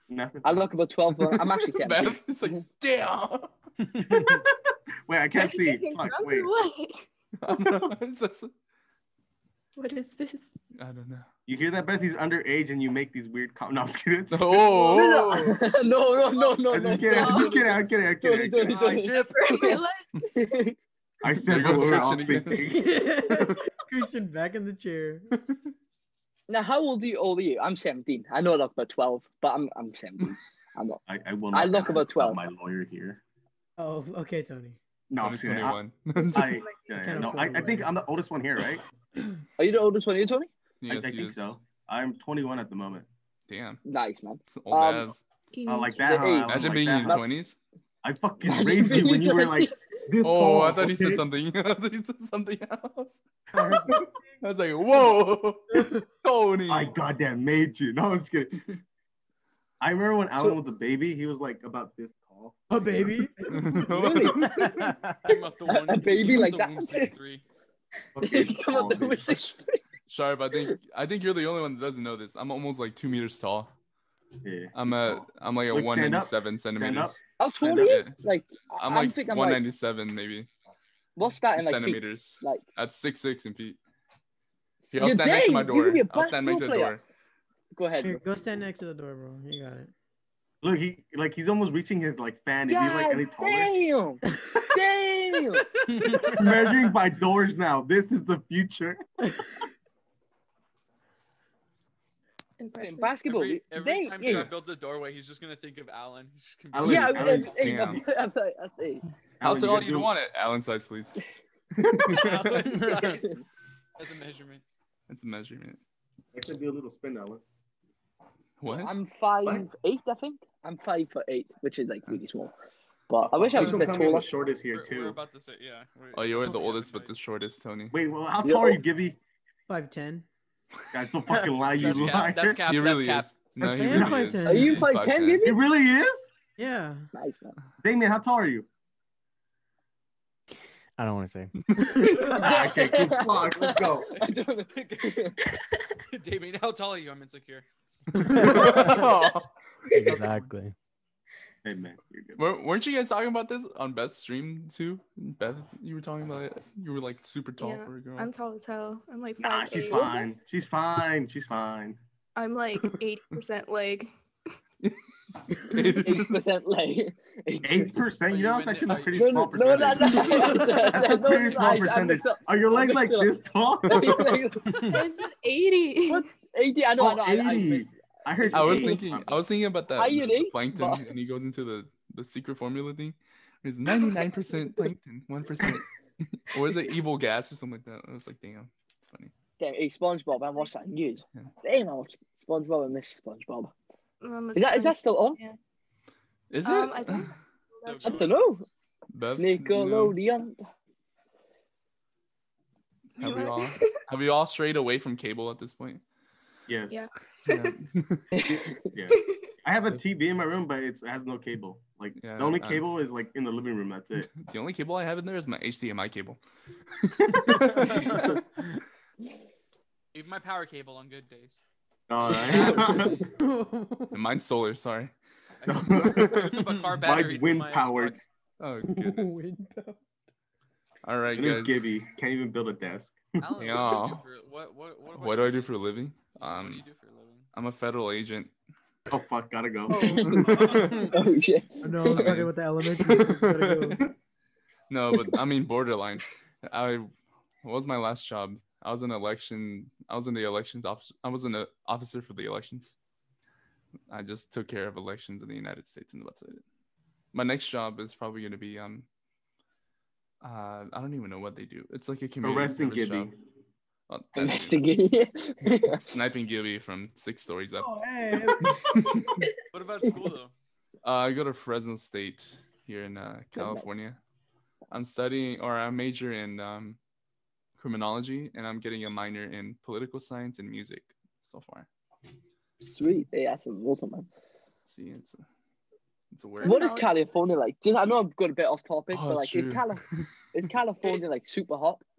Nothing. I look about twelve, but I'm actually seventeen. Beth, it's like, damn. Wait, I can't Are you see. getting Fuck, drunk wait. or what? I don't know. It's just- What is this? I don't know. You hear that, Beth? He's underage, and you make these weird comments. No, I'm just kidding. Oh, no, no, no, no, I'm no. just kidding. I'm just kidding. I'm kidding. I'm kidding. I'm Tony, kidding. Tony, I dip. For my life. I said There what goes we're all Christian again. thinking. Christian back in the chair. Now, how old are you? Old are you? I'm seventeen. I know I look about twelve, but I'm I'm seventeen. I'm not. I, I will I not look ask about twelve. My lawyer here. Oh, okay, Tony. No, I'm Tony's just kidding. I, twenty-one. I, yeah, yeah, Can't no, afford I, a I think lawyer. I'm the oldest one here, right? Are you the oldest one? You, Tony? I, Yes, I he think is. so. I'm twenty-one at the moment. Damn. Nice, man. It's old Um, ass. I like that. Huh? Hey, I was Imagine like being that, in your huh? twenties. I fucking Imagine raised you being when you were like this Oh, I tall, thought he said okay? something. I thought he said something else. I was like, whoa, Tony. I goddamn made you. No, I'm just kidding. I remember when Alan So- was a baby, he was like about this tall. Oh, baby. Really? Came off the A- one- a baby came off like the that? womb six three. Fucking Come tall, on, there dude. was six. Sharp, I think I think you're the only one that doesn't know this. I'm almost like two meters tall. Yeah, I'm he's a tall. I'm like a Look, one stand up. ninety-seven Stand centimeters. How tall Stand are up. you? Yeah. Like, I'm I'm like thinking I'm one like, ninety-seven maybe. what's that in like feet? Centimeters. Like, That's six six in feet. Here, you're I'll stand next to my dang, you could door. be a I'll stand next to the basketball door. Go ahead. Here, bro. go stand next to the door, bro. You got it. Look, he like he's almost reaching his like fan. Is he like any God taller? damn! Damn! Measuring by doors now. This is the future. Impressive. Basketball. Every, you- every dang, time yeah. Sharp builds a doorway, he's just gonna think of Alan. He's just gonna Alan, be Yeah, like, I- Alan, I- hey, damn. that's- that's- that's- hey. How Alan, you tall gotta do you do- want it? Alan size, please. Alan size as a measurement. That's a measurement. I should do a little spin, Alan. What? I'm five What? eight, I think. I'm five foot eight, which is like really small. But I wish I Please was a don't bit tell me I'm taller. the shortest here We're, we're too. about to say, yeah. we're- Oh, you're the we're oldest but right. the shortest, Tony. Wait, well, how Yo. tall are you, Gibby? five ten. Guys, don't fucking lie, you That's liar. cap. That's cap. He That's really cap. is. No, he I am really five is. ten. Are you He's five ten, five ten. Gibby? He really is? Yeah. Nice, man. Damien, how tall are you? I don't want to say. Ah, okay, cool. Fuck, let's go. I don't know. Damien, how tall are you? I'm insecure. Exactly. Hey, man, you're good. Wer- Weren't you guys talking about this on Beth's stream too? Beth, you were talking about it. You were like super tall Yeah, for a girl. I'm tall as hell. I'm like Nah, five she's eight. fine. She's fine. She's fine. I'm like eighty percent leg. Eight percent leg. Eight percent? Are You you know in that's the- actually a are pretty No, small no, no, no, percentage. no. That's a No, pretty small guys, I percentage. mixed up. Are your legs mixed like up. this tall? It's eighty. What? eighty. I know. I know. I, I eighty. missed. I heard. I was eight. thinking, I was thinking about that I eat the eight, plankton, but- and he goes into the the secret formula thing. It's ninety-nine percent plankton, one percent. Or is it evil gas or something like that? I was like, damn, it's funny. Damn, hey, SpongeBob. I watched that in years. Yeah. Damn, I watched SpongeBob. I miss SpongeBob. Um, Is that is that still on? Is it? Um, I don't- I don't know. Beth, you know, Nickelodeon. have we all have we all strayed away from cable at this point? Yes. Yeah. Yeah. Yeah. I have a T V in my room, but it's, it has no cable. Like Yeah, the only I- cable is like in the living room. That's it. The only cable I have in there is my H D M I cable. Even my power cable on good days. All right. And mine's solar, sorry. I hook up a car battery Mine's to wind my powered. Xbox. Oh goodness. Wind power. All right, It is guys. Gibby. Can't even build a desk. Alan, Yeah. what do you do for what what what, What do I do for a living? What do Um, you do for a living? I'm a federal agent. Oh fuck, gotta go. Oh shit. No, I was talking with the elementary. Gotta go. No, but I mean borderline. I what was my last job? I was an election. I was in the elections office. I was an uh, officer for the elections. I just took care of elections in the United States, and that's it. My next job is probably going to be um. Uh, I don't even know what they do. It's like a community Arresting service Gibby. job. Oh, that too. Investigate. Sniping Gibby from six stories up. Oh, hey. What about school though? Uh, I go to Fresno State here in uh, California. I'm studying, or I major in um, criminology, and I'm getting a minor in political science and music so far. Sweet. Hey, that's awesome, man. See, it's a, it's a word. What is California like? Just, I know I've got a bit off topic, Oh, but like, true. is, Cali- is California like super hot?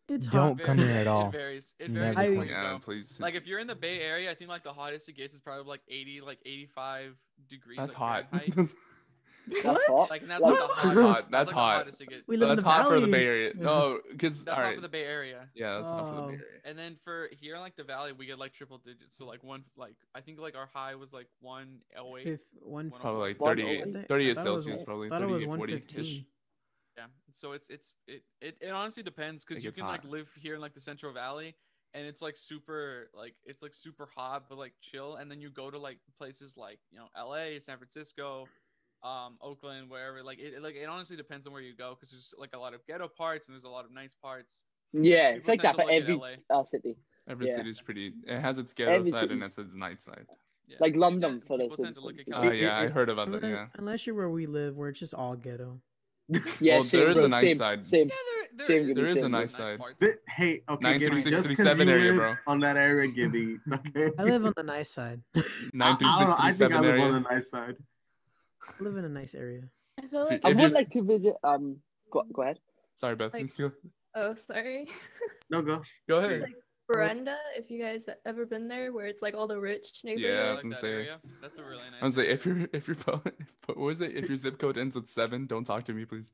It's Don't hot. come Very- here at all. It varies. It Never varies come from where here. you Yeah, go. please. Like it's- if you're in the Bay Area, I think like the hottest it gets is probably like eighty, like eighty-five degrees. that's like, hot. Fahrenheit. That's, That's hot. Like and that's Like- like the That's hottest. hot. That's like hot. The hottest it gets. We live in that's the hot for the valley. Bay Area. No, because That's all off right. of the Bay Area. Yeah, that's hot for the Bay Oh. Area. And then for here in like the valley, we get like triple digits. So like one, like I think like our high was like one oh eight. Fifth, one. One- Probably like One thirty-eight, oh eight. thirty-eight I thought it was- Celsius, probably I thought it was thirty-eight, one forty-ish. fifteen. Yeah. So it's it's it it, it honestly depends It because you gets can like hot. live here in like the Central Valley and it's like super like it's like super hot but like chill, and then you go to like places like you know L A, San Francisco, um, Oakland, wherever. Like it it, like it honestly depends on where you go because there's like a lot of ghetto parts and there's a lot of nice parts. Yeah, it's People like tend that to for look at every L A. uh, city. Every Yeah. city's pretty. It has its ghetto Every side and city. it's its night side. Yeah. Like You London, tend- for people tend to instance, look at and Oh stuff. California. yeah, I heard about that. Unless, Yeah. unless you're where we live, where it's just all ghetto. Yeah, Well, same, there is bro, a nice same, side. Same. Yeah, there, Same, there, Gibby, is. There is a some nice side. parts. Th- Hey, okay, nine Gibby, three just six 'cause seven you area, live bro. on that area, Gibby. Okay. I live on the nice side. Nine three I, I six don't know, three I think I seven live on area. the nice side. I live in a nice area. I feel like I If would you're- like to visit. Um, go, go ahead. Sorry, Beth. Like- Go oh sorry. No, go. go ahead. Like Brenda, if you guys ever been there, where it's like all the rich Yeah, I neighborhoods. was gonna that say- area. That's a really nice. I was like, area. if you're if you're po- what was it? If your zip code ends with seven, don't talk to me, please.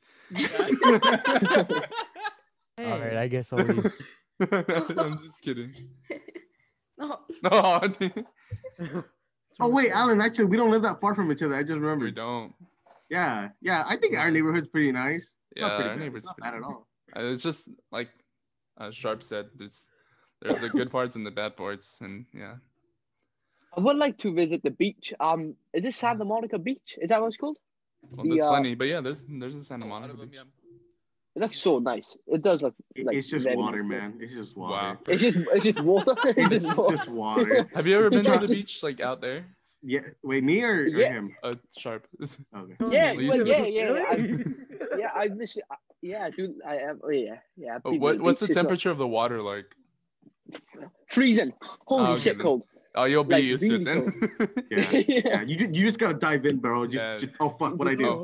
Hey. All right, I guess I'll leave. I'm just kidding. No. No, Oh wait, Alan. Actually, we don't live that far from each other. I just we remembered. don't. Yeah, yeah. I think our neighborhood's pretty nice. It's Yeah, not pretty our bad. neighborhood's It's not pretty bad at all. Uh, It's just like uh, Sharp said. There's there's the good parts and the bad parts, and yeah. I would like to visit the beach. Um, is this Santa Monica Beach? Is that what it's called? Well, there's The, uh, plenty, but yeah, there's there's a Santa A lot Monica of them, beach. yeah. It looks so nice. It does look It- like it's just very water, nice. man. It's just water. Wow. It's just it's just water. it's It's just water. just water. Have you ever been to the Just- beach like out there? Yeah. Wait, me or, or Yeah. him? Uh, Sharp. Okay. Yeah, Well, you well, too. yeah, yeah, Really? I, yeah. I literally, I- yeah, I do. I am. Oh, yeah, yeah. I've Oh, been to what what's the beach as well. temperature of the water like? Freezing. Holy Oh, shit, okay, then. cold. Oh, you'll be Like, used to it really then. Yeah. Yeah. You ju- you just gotta dive in, bro. Just, Yeah. just oh fuck, what I do?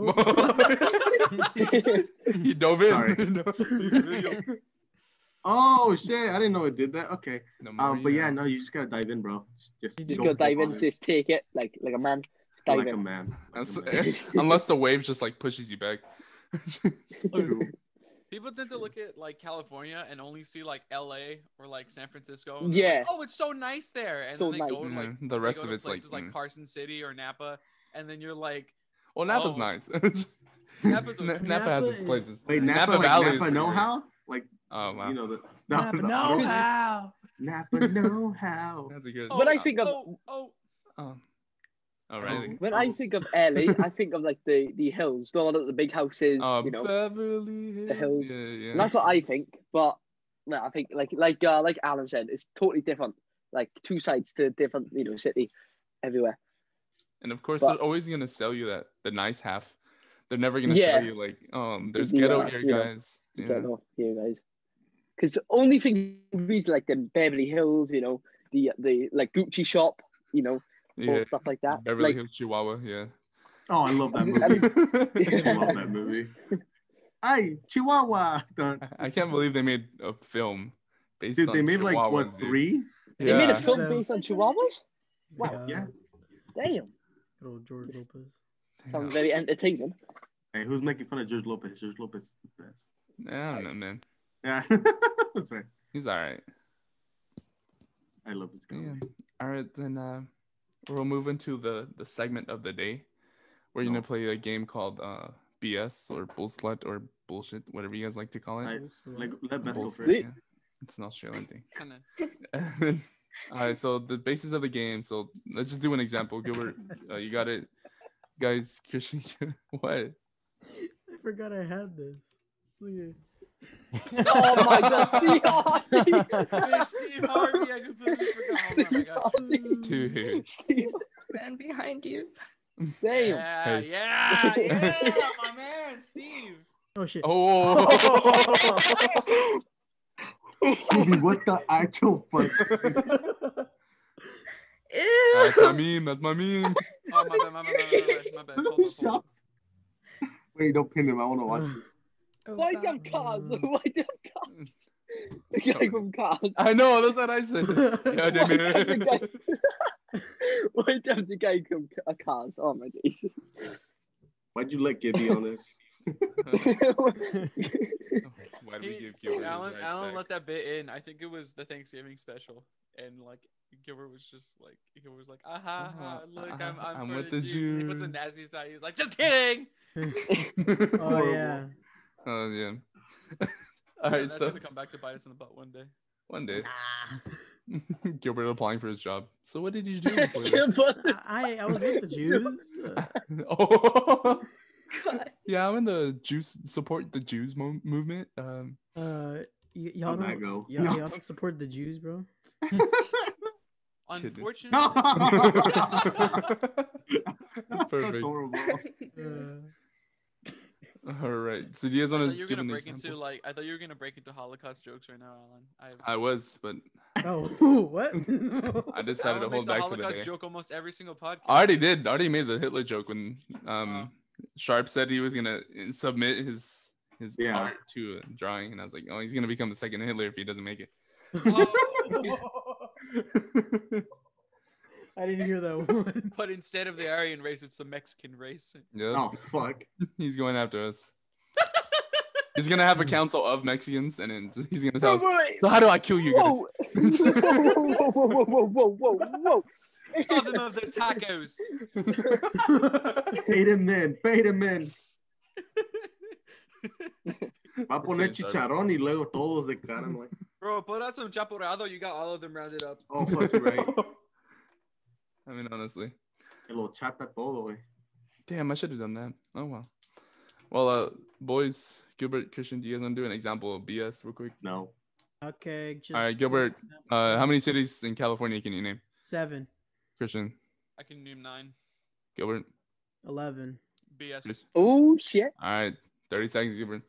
Oh. He dove in. Sorry. Oh shit! I didn't know it did that. Okay. No, Um, but yeah, Maria. no, you just gotta dive in, bro. Just, just, You Just go go for the dive in, water. just take it like like a man. Dive like a in. man. Like Unless, a man. unless the wave just like pushes you back. True. People tend to look at like California and only see like L A or like San Francisco. and they're like, Yeah. oh, it's so nice there, and So then they go nice. to like Yeah, the they rest go of to it's like, places like mm. Carson City or Napa, and then you're like, Well, Napa's Oh. nice. Napa's Na- okay. Napa has Napa its is- places. Wait, Napa, Napa like, Valley is Napa pretty know great. how? Like, Oh wow, you know the, the, Napa the know the- how. Napa know how. that's a good. Oh, When I think of oh, oh, Oh, oh really? when I think of L A, I think of like the the hills, the one that the big houses, Oh, you know. Beverly Hills. the hills. Yeah, yeah. And that's what I think. But well, I think like like uh, like Alan said, it's totally different. Like two sides to different, you know, city everywhere. And of course, But- they're always gonna sell you that the nice half. They're never gonna Yeah. sell you like, um, there's The, ghetto uh, here, you know, guys. I Yeah. don't know, you guys. Because the only thing is like the Beverly Hills, you know, the the like Gucci shop, you know, Yeah. or stuff like that. Beverly like, Hills, Chihuahua. Yeah. Oh, I love that I movie. mean- I love that movie. Hey, Chihuahua. Dun. I- I can't believe they made a film based Dude, on they made like Chihuahuas, what dude. three? They made a Yeah. film Yeah. based on Chihuahuas. Wow. Yeah. Damn, Good old George Lopez. sounds very entertaining. Hey, who's making fun of George Lopez? George Lopez is the best. I don't know, man. Yeah, that's right. He's all right. I love this guy. Yeah. All right, then uh, we'll move into the the segment of the day. We're gonna No. play a game called uh B S or bullslut or bullshit, whatever you guys like to call it. I- Like, let Beth go Bullshit, first. yeah. It's an Australian thing. kind of. And then, all right, so the basis of the game. So let's just do an example. Gilbert, uh, you got it, guys. Christian, what? I forgot I had this. Look at Oh my God, Steve Harvey. It's Steve Harvey. I completely forgot. Hold on, I got you. Dude. Steve, Man behind you. damn. Yeah, Hey. yeah, yeah, my man, Steve. Oh shit. Oh. Stevie, what the actual fuck? Ew. That's my meme. That's my meme. Oh my bad, my bad, my bad, my bad. Hold on, hold on. Wait, don't pin him. I want to watch this. Oh, Why do you God. have cars? Why do you have cars? The guy from Cars. I know, that's what I said. Yeah, Why does the damn guy? it. Why does the guy from Ca- Cars? Oh my days. Why'd you let Gibby on this? Why do we He- give Gilbert his Alan, rights Alan back? let that bit in. I think it was the Thanksgiving special, and like Gilbert was just like, Gilbert was like, ah ha ha, Uh-huh, look, uh-huh, I'm, I'm, I'm for with the the Jews. And he puts the Jews. nasty side. He's like, just kidding. Oh yeah. Oh yeah. All Yeah, right, that's so gonna come back to bite us in the butt one day. one day, Nah. Gilbert applying for his job. So what did you do before Yeah, this? but- I I was with the Jews. Uh, Oh, God. yeah, I'm in the Jews support the Jews mo- movement. Um, uh y- y'all How'd that don't go? y'all, No. y'all don't support the Jews, bro. Unfortunately, No. That's perfect. Horrible. Uh, All right. So do you guys I want thought to you were give gonna an break example? into like I thought you were gonna break into Holocaust jokes right now, Alan. I was, but oh, what? I decided to Alan hold makes a back for the Holocaust day. joke almost every single podcast. I already did. I already made the Hitler joke when um Oh. Sharp said he was gonna submit his his Yeah. art to a drawing, and I was like, oh, he's gonna become the second Hitler if he doesn't make it. I didn't hear that one. But instead of the Aryan race, it's the Mexican race. Yeah, Oh fuck. he's going after us. He's gonna have a council of Mexicans, and then he's gonna tell us. Wait, So how do I kill you guys? whoa. whoa, whoa, whoa, whoa, whoa, whoa, whoa, whoa. Stop them of the tacos. Fade him in. Fade him in. Va a poner Okay, sorry. chicharrón y luego todos de cara. I'm like, Bro, put out some chaporrado. You got all of them rounded up. oh fuck, you're right. I mean, honestly, Que lo chata todo, güey. damn, I should have done that. Oh well. Well, uh, boys, Gilbert, Christian, do you guys want to do an example of B S real quick? No. Okay, just All right, Gilbert. Uh, how many cities in California can you name? seven, Christian, I can name nine. Gilbert. eleven. B S. Oh shit. All right, thirty seconds, Gilbert.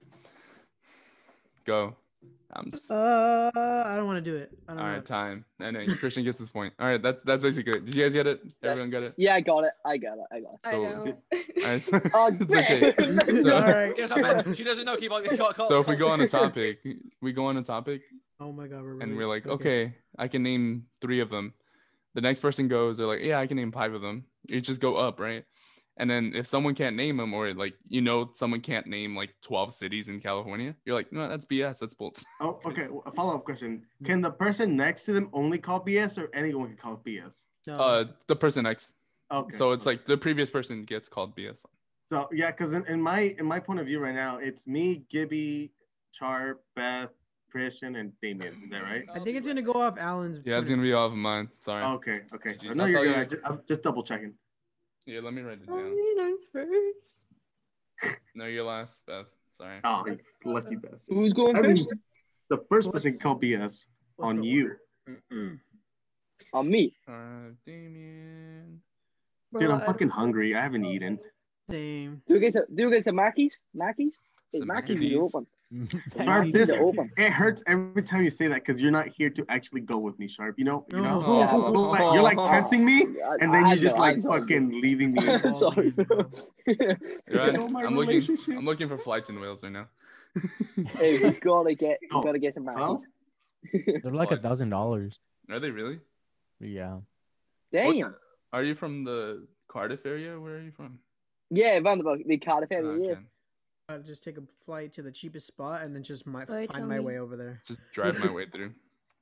Go. I'm just. Uh, I don't want to do it. I don't All know. right, time. And then Christian gets his point. All right, that's that's basically it. Did you guys get it? Everyone got it? Yeah, I got it. I got it. I got it. I So- know. All right, so, Oh, it's okay. man. So- All right. Yes, I meant she doesn't know. Keep on. Call, call, So if we call. go on a topic, we go on a topic, Oh my god, we're really, and we're like, okay, I can name three of them. The next person goes, they're like, yeah, I can name five of them. You just go up, right? And then if someone can't name them, or like you know someone can't name like twelve cities in California, you're like, no, that's B S. That's bullshit. Oh, okay. A follow up question. Can the person next to them only call B S or anyone can call B S? No. Uh, the person next. Okay. So it's like the previous person gets called B S. So yeah, because in, in my in my point of view right now, it's me, Gibby, Char, Beth, Christian, and Damien. Is that right? I think it's gonna go off Alan's. Yeah, it's point gonna be off of mine. Sorry. Okay, okay. Jeez, no, I'll you're tell good. I you- just, I'm just double checking. Yeah, let me write it Oh, down. wait, I'm first. No, you're last, Beth. Sorry. Oh, you lucky bastard. Who's going I mean, first? the first What's- person can call B S what's on the you. order? On me. Uh, Damien. Bro, Dude, I'm I- fucking hungry. I haven't eaten. Same. Do you get some? Do you get some Mackies? Mackies? Hey, Some Mackies is Mackies. open. Sharp, Mackies this are open. it hurts every time you say that because you're not here to actually go with me, Sharp. You know, you know. No. Yeah, You're like, you're like tempting me, and then I you're just know, like I know. fucking leaving me. Oh, Sorry, bro. Right? Kill my I'm looking. relationship. I'm looking for flights in Wales right now. Hey, we gotta get. We Oh, gotta get some well, Mackies. They're like a What? thousand dollars. Are they really? Yeah. Damn. Are you from the Cardiff area? Where are you from? Yeah, roundabout the Cardiff area. Oh, Yeah. okay. I'll just take a flight to the cheapest spot and then just my, Why find tell my me? way over there. Just drive my way through.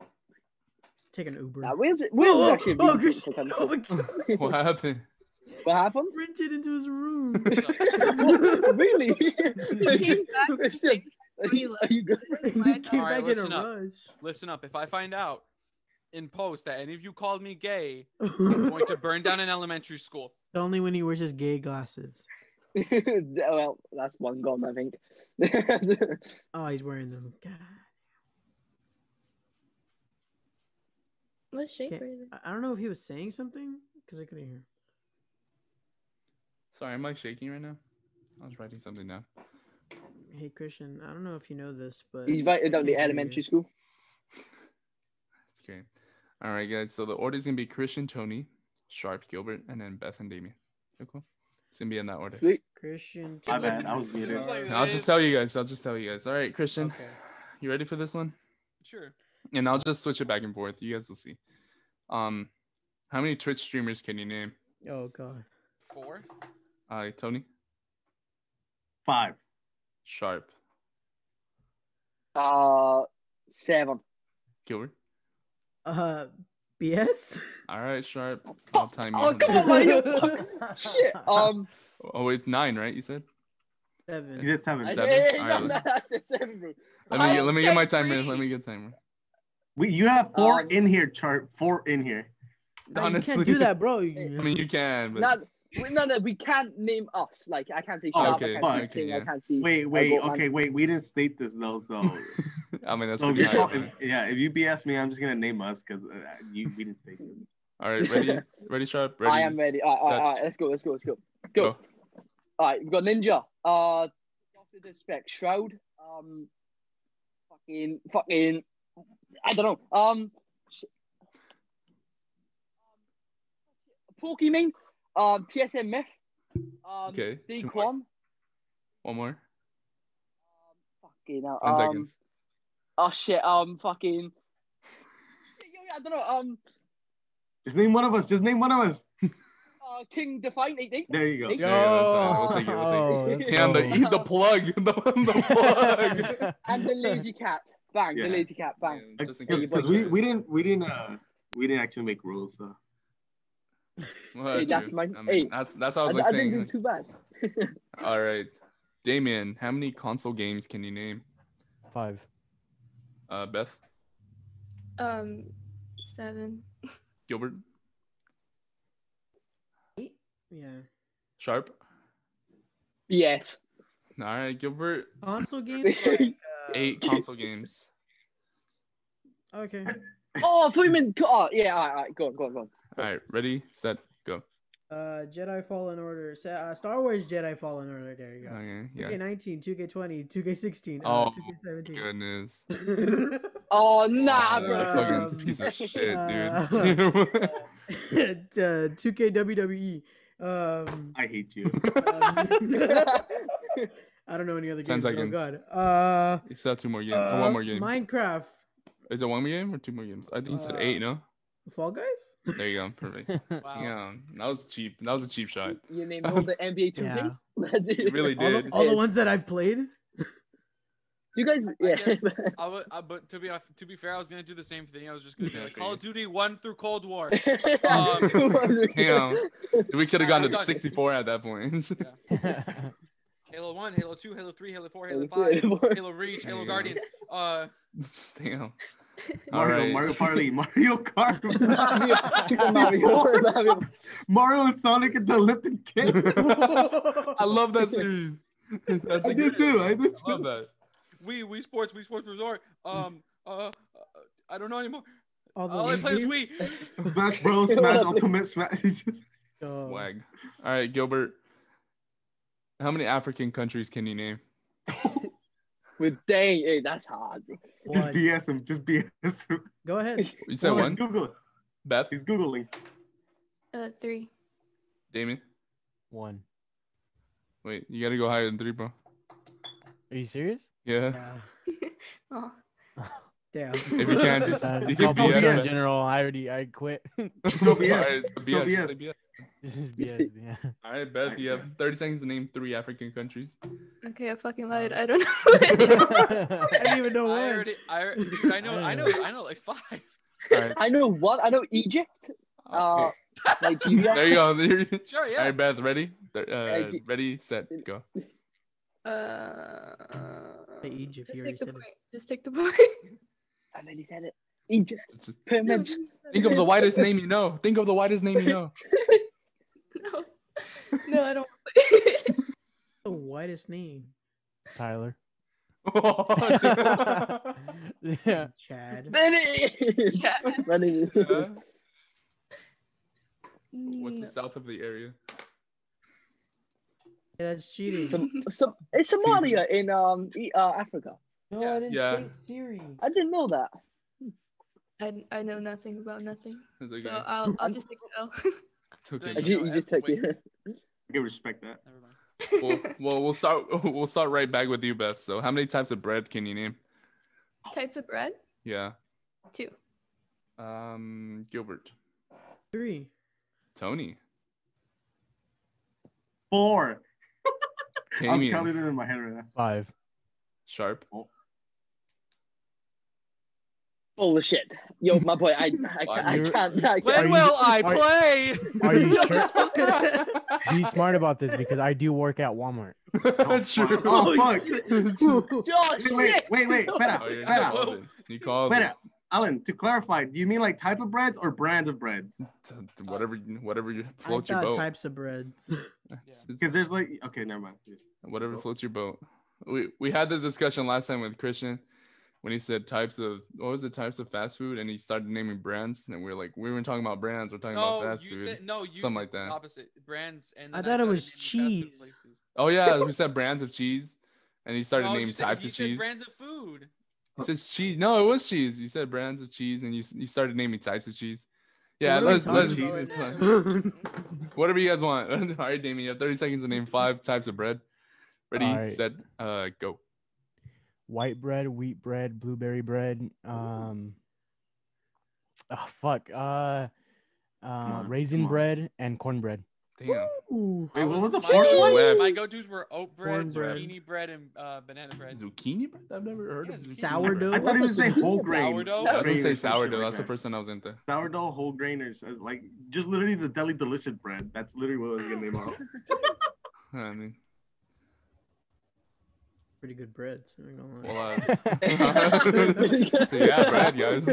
Take an Uber. Nah, Wales, Wales is Oh, actually a oh, really beautiful Christian, country. oh my God. What happened? What happened? Sprinted into his room. Really? He came back to Christian, say are you, are you good? he Why came Alright, back in a listen up. rush. Listen up. If I find out in post that any of you called me gay, I'm going to burn down an elementary school. Only when he wears his gay glasses. Well, that's one gone, I think. Oh, he's wearing them. God. What shape Okay, are they? I- I don't know if he was saying something because I couldn't hear. Sorry, am I shaking right now? I was writing something down. Hey Christian, I don't know if you know this, but He's invited I down can't the hear you. elementary school. That's great. All right, guys. So the order is gonna be Christian, Tony, Sharp, Gilbert, and then Beth and Damien. Okay, cool. It's gonna be in that order. Sweet. Christian. My Tony, bad, I was muted. Like, I'll just tell you guys. I'll just tell you guys. All right, Christian, Okay. you ready for this one? Sure. And I'll just switch it back and forth. You guys will see. Um, how many Twitch streamers can you name? Oh god. Four. Uh, Tony, Five. Sharp, Uh, seven. Gilbert. Uh, B S. All right, Sharp. I'll time you. Oh, come on, man. you fuck- Shit. Um, Oh, it's nine, right? You said. You Seven. did seven. I Seven? said, Alright, no, let- no, I said seven, bro. Let me I get, let me get my said timer. three. Let me get timer. We, you have four Um, in here, chart. Four in here. No, you Honestly, can't do that, bro. I mean, you can, but Not, no, no, we can't name us. Like, I can't say Oh, Sharp, okay, I can't say okay, King, I yeah. can't say. Wait, uh, wait. Goatman. Okay, wait. We didn't state this though, so. I mean that's so if pretty you high. call, up if, there. yeah, if you B S me, I'm just gonna name us because uh, you we didn't state this. All right, ready, ready, Sharp, ready. I am ready. All right, all right, set. all right, let's go, let's go, let's go. Go. Go. All right, we've got Ninja. Uh, after the spec Shroud. Um, fucking, fucking, I don't know. Um, shit. Pokemon. Um, T S M Myth. Um, Okay, two more. Daquan. One more. Fucking hell. Ten um, seconds. Oh shit. Um, fucking. I don't know. Um, Just name one of us. Just name one of us. uh, King Define. I think. There you go. Yo. There you go, that's all right. We'll take it. We'll take it. Oh, let's Damn, the, go. eat the plug. The, the plug. And the lazy cat. Bang. Yeah. The lazy cat. Bang. Yeah, just in Hey, case. boy. Because we, we didn't we didn't uh we didn't actually make rules. So Well, Hey, that's true. my- I mean, hey, that's that's what I I, was I like didn't do saying. too bad. All right, Damien, how many console games can you name? Five. Uh, Beth, Um, seven. Gilbert, Yeah. Sharp. Yes. All right, Gilbert, Console games. Like, uh, eight console games. Okay. Oh, I thought you meant. Oh, yeah. All right, all right. Go on, go on, go on. All right, ready, set, go. Uh, Jedi Fallen Order. Sa- Uh, Star Wars Jedi Fallen Order. There you go. Okay, two K yeah. nineteen, two K twenty, two K sixteen, uh, Oh, two K seventeen. goodness. Oh, nah, Oh, bro. fucking Um, piece of shit, uh, dude. uh, two K W W E. Um, I hate you. um, I don't know any other Ten games. Oh seconds. god. Uh, You still have two more games. uh, or one more game. Minecraft. Is it one more game or two more games? I think you said Uh, eight, no? Fall Guys. There you go. Perfect. Wow. Yeah, that was cheap. That was a cheap shot. You named all the N B A two Yeah. Ks? You really All the, did. all the ones that I've played. You guys, yeah. get- I would, I, but to be off- to be fair, I was gonna do the same thing. I was just gonna be Yeah, like Call of figured. Duty one through Cold War. Um, Damn. We could have gone to I'm the done. sixty-four at that point. Halo one, Halo two, Halo three, Halo four, Halo Halo three, five, Halo four. Halo Reach, Halo Yeah. Guardians. Uh, Damn. All Mario, right. Mario Party, Mario Kart, Mario, Super Mario, Mario. Mario and Sonic and the Olympic Games. I love that series. That's I a did good. too. I did I love too. that. we we sports we sports resort. Um, uh, uh I don't know anymore. All the All I Wii play is games? Wii. Smash Bros. Smash Ultimate Smash. Oh. Swag. All right, Gilbert. How many African countries can you name? With dang, hey, that's hard, bro. Just One. B S him. Just B S him. Go ahead. You said Go one. ahead, Google it. Beth, He's googling. Uh, three. Damien. One. Wait, you gotta go higher than three, bro. Are you serious? Yeah. Yeah. Oh, Damn. If you can't, just Uh, you just call can B S B S. in man. general. I already I quit. Go B S. All right, it's a B S. Go B S. Just say B S. This is B S. Yeah. All right, Beth, you have thirty seconds to name three African countries. okay, I fucking lied. I don't know. I didn't even know I one. already, I, already- dude, I know, I know, I know, like five. All right. I know one. I know Egypt, uh, Nigeria. There you go. There you- Sure, All yeah. right, Beth, ready? Th- Uh, G- ready, set, go. Uh, Say Egypt. just You take already the said point. it. Just take the point. I already said it. Egypt Just pyramids. think of the widest name you know. Think of the widest name you know. No, no, I don't. The whitest name. Tyler. yeah. Yeah. Chad. Benny. Yeah. Benny. What's No. the south of the area? Yeah, that's cheating. Some, some, it's Somalia in um E- uh, Africa. no, Yeah. I didn't Yeah. say Siri. I didn't know that. I, I know nothing about nothing. It's okay. So I'll I'll just take the L. It's okay. I You ju- know you just took every- it. I can respect that. Never mind. Well, well, we'll start. We'll start right back with you, Beth. So, how many types of bread can you name? Types of bread. Yeah. Two. Um, Gilbert. Three. Tony. Four. I was Damien. counting it in my head right now. Five. Sharp. Bullshit. Yo, my boy, I I, Why I, you're- can't. I When can't. you- will I are- play? Are you sure? Be smart about this because I do work at Walmart. Oh, True. fuck. Oh, fuck. Oh, Wait, wait, shit. wait, wait. Espera, Oh, you're espera. called it. You called Espera. Alan, to clarify, do you mean like type of breads or brand of breads? it. Whatever, whatever you I floats your thought boat. types of bread. It's- it's Because there's like, okay, never mind. whatever floats your boat. We we had this discussion last time with Christian when he said types of what was the types of fast food, and he started naming brands, and we were like, we weren't talking about brands, we're talking No, about fast you food. said no. You something like that. Opposite brands, and I then thought it started was naming fast food cheese. places. Oh yeah, we said brands of cheese, and he started No, you naming said- types you of said cheese. brands of food. He said cheese. No, it was cheese. You said brands of cheese, and you you started naming types of cheese. Yeah, What are we let's let's. talking It's about fine. right Whatever you guys want. All right, Damien, you have thirty seconds to name five types of bread. Ready, All right. set, uh, go. White bread, wheat bread, blueberry bread. Um. Oh fuck. Uh. Uh. on, Raisin come on. bread and cornbread. Damn. Ooh. Wait, I what was the my fourth go- one? Web. My go-tos were oat bread, Cornbread. zucchini bread, and uh, banana bread. Zucchini bread? I've never heard Yeah, of zucchini zucchini Sourdough? bread. I thought he was saying whole Sourdough? grain. Sourdough? I was gonna grain say or some shit sourdough. like That's the that. first one I was into. Sourdough, whole grainers, uh, like just literally the deli delicious bread. That's literally what I was gonna name off. I mean, Pretty good bread. So I'm gonna lie. well, uh, so yeah, bread, guys.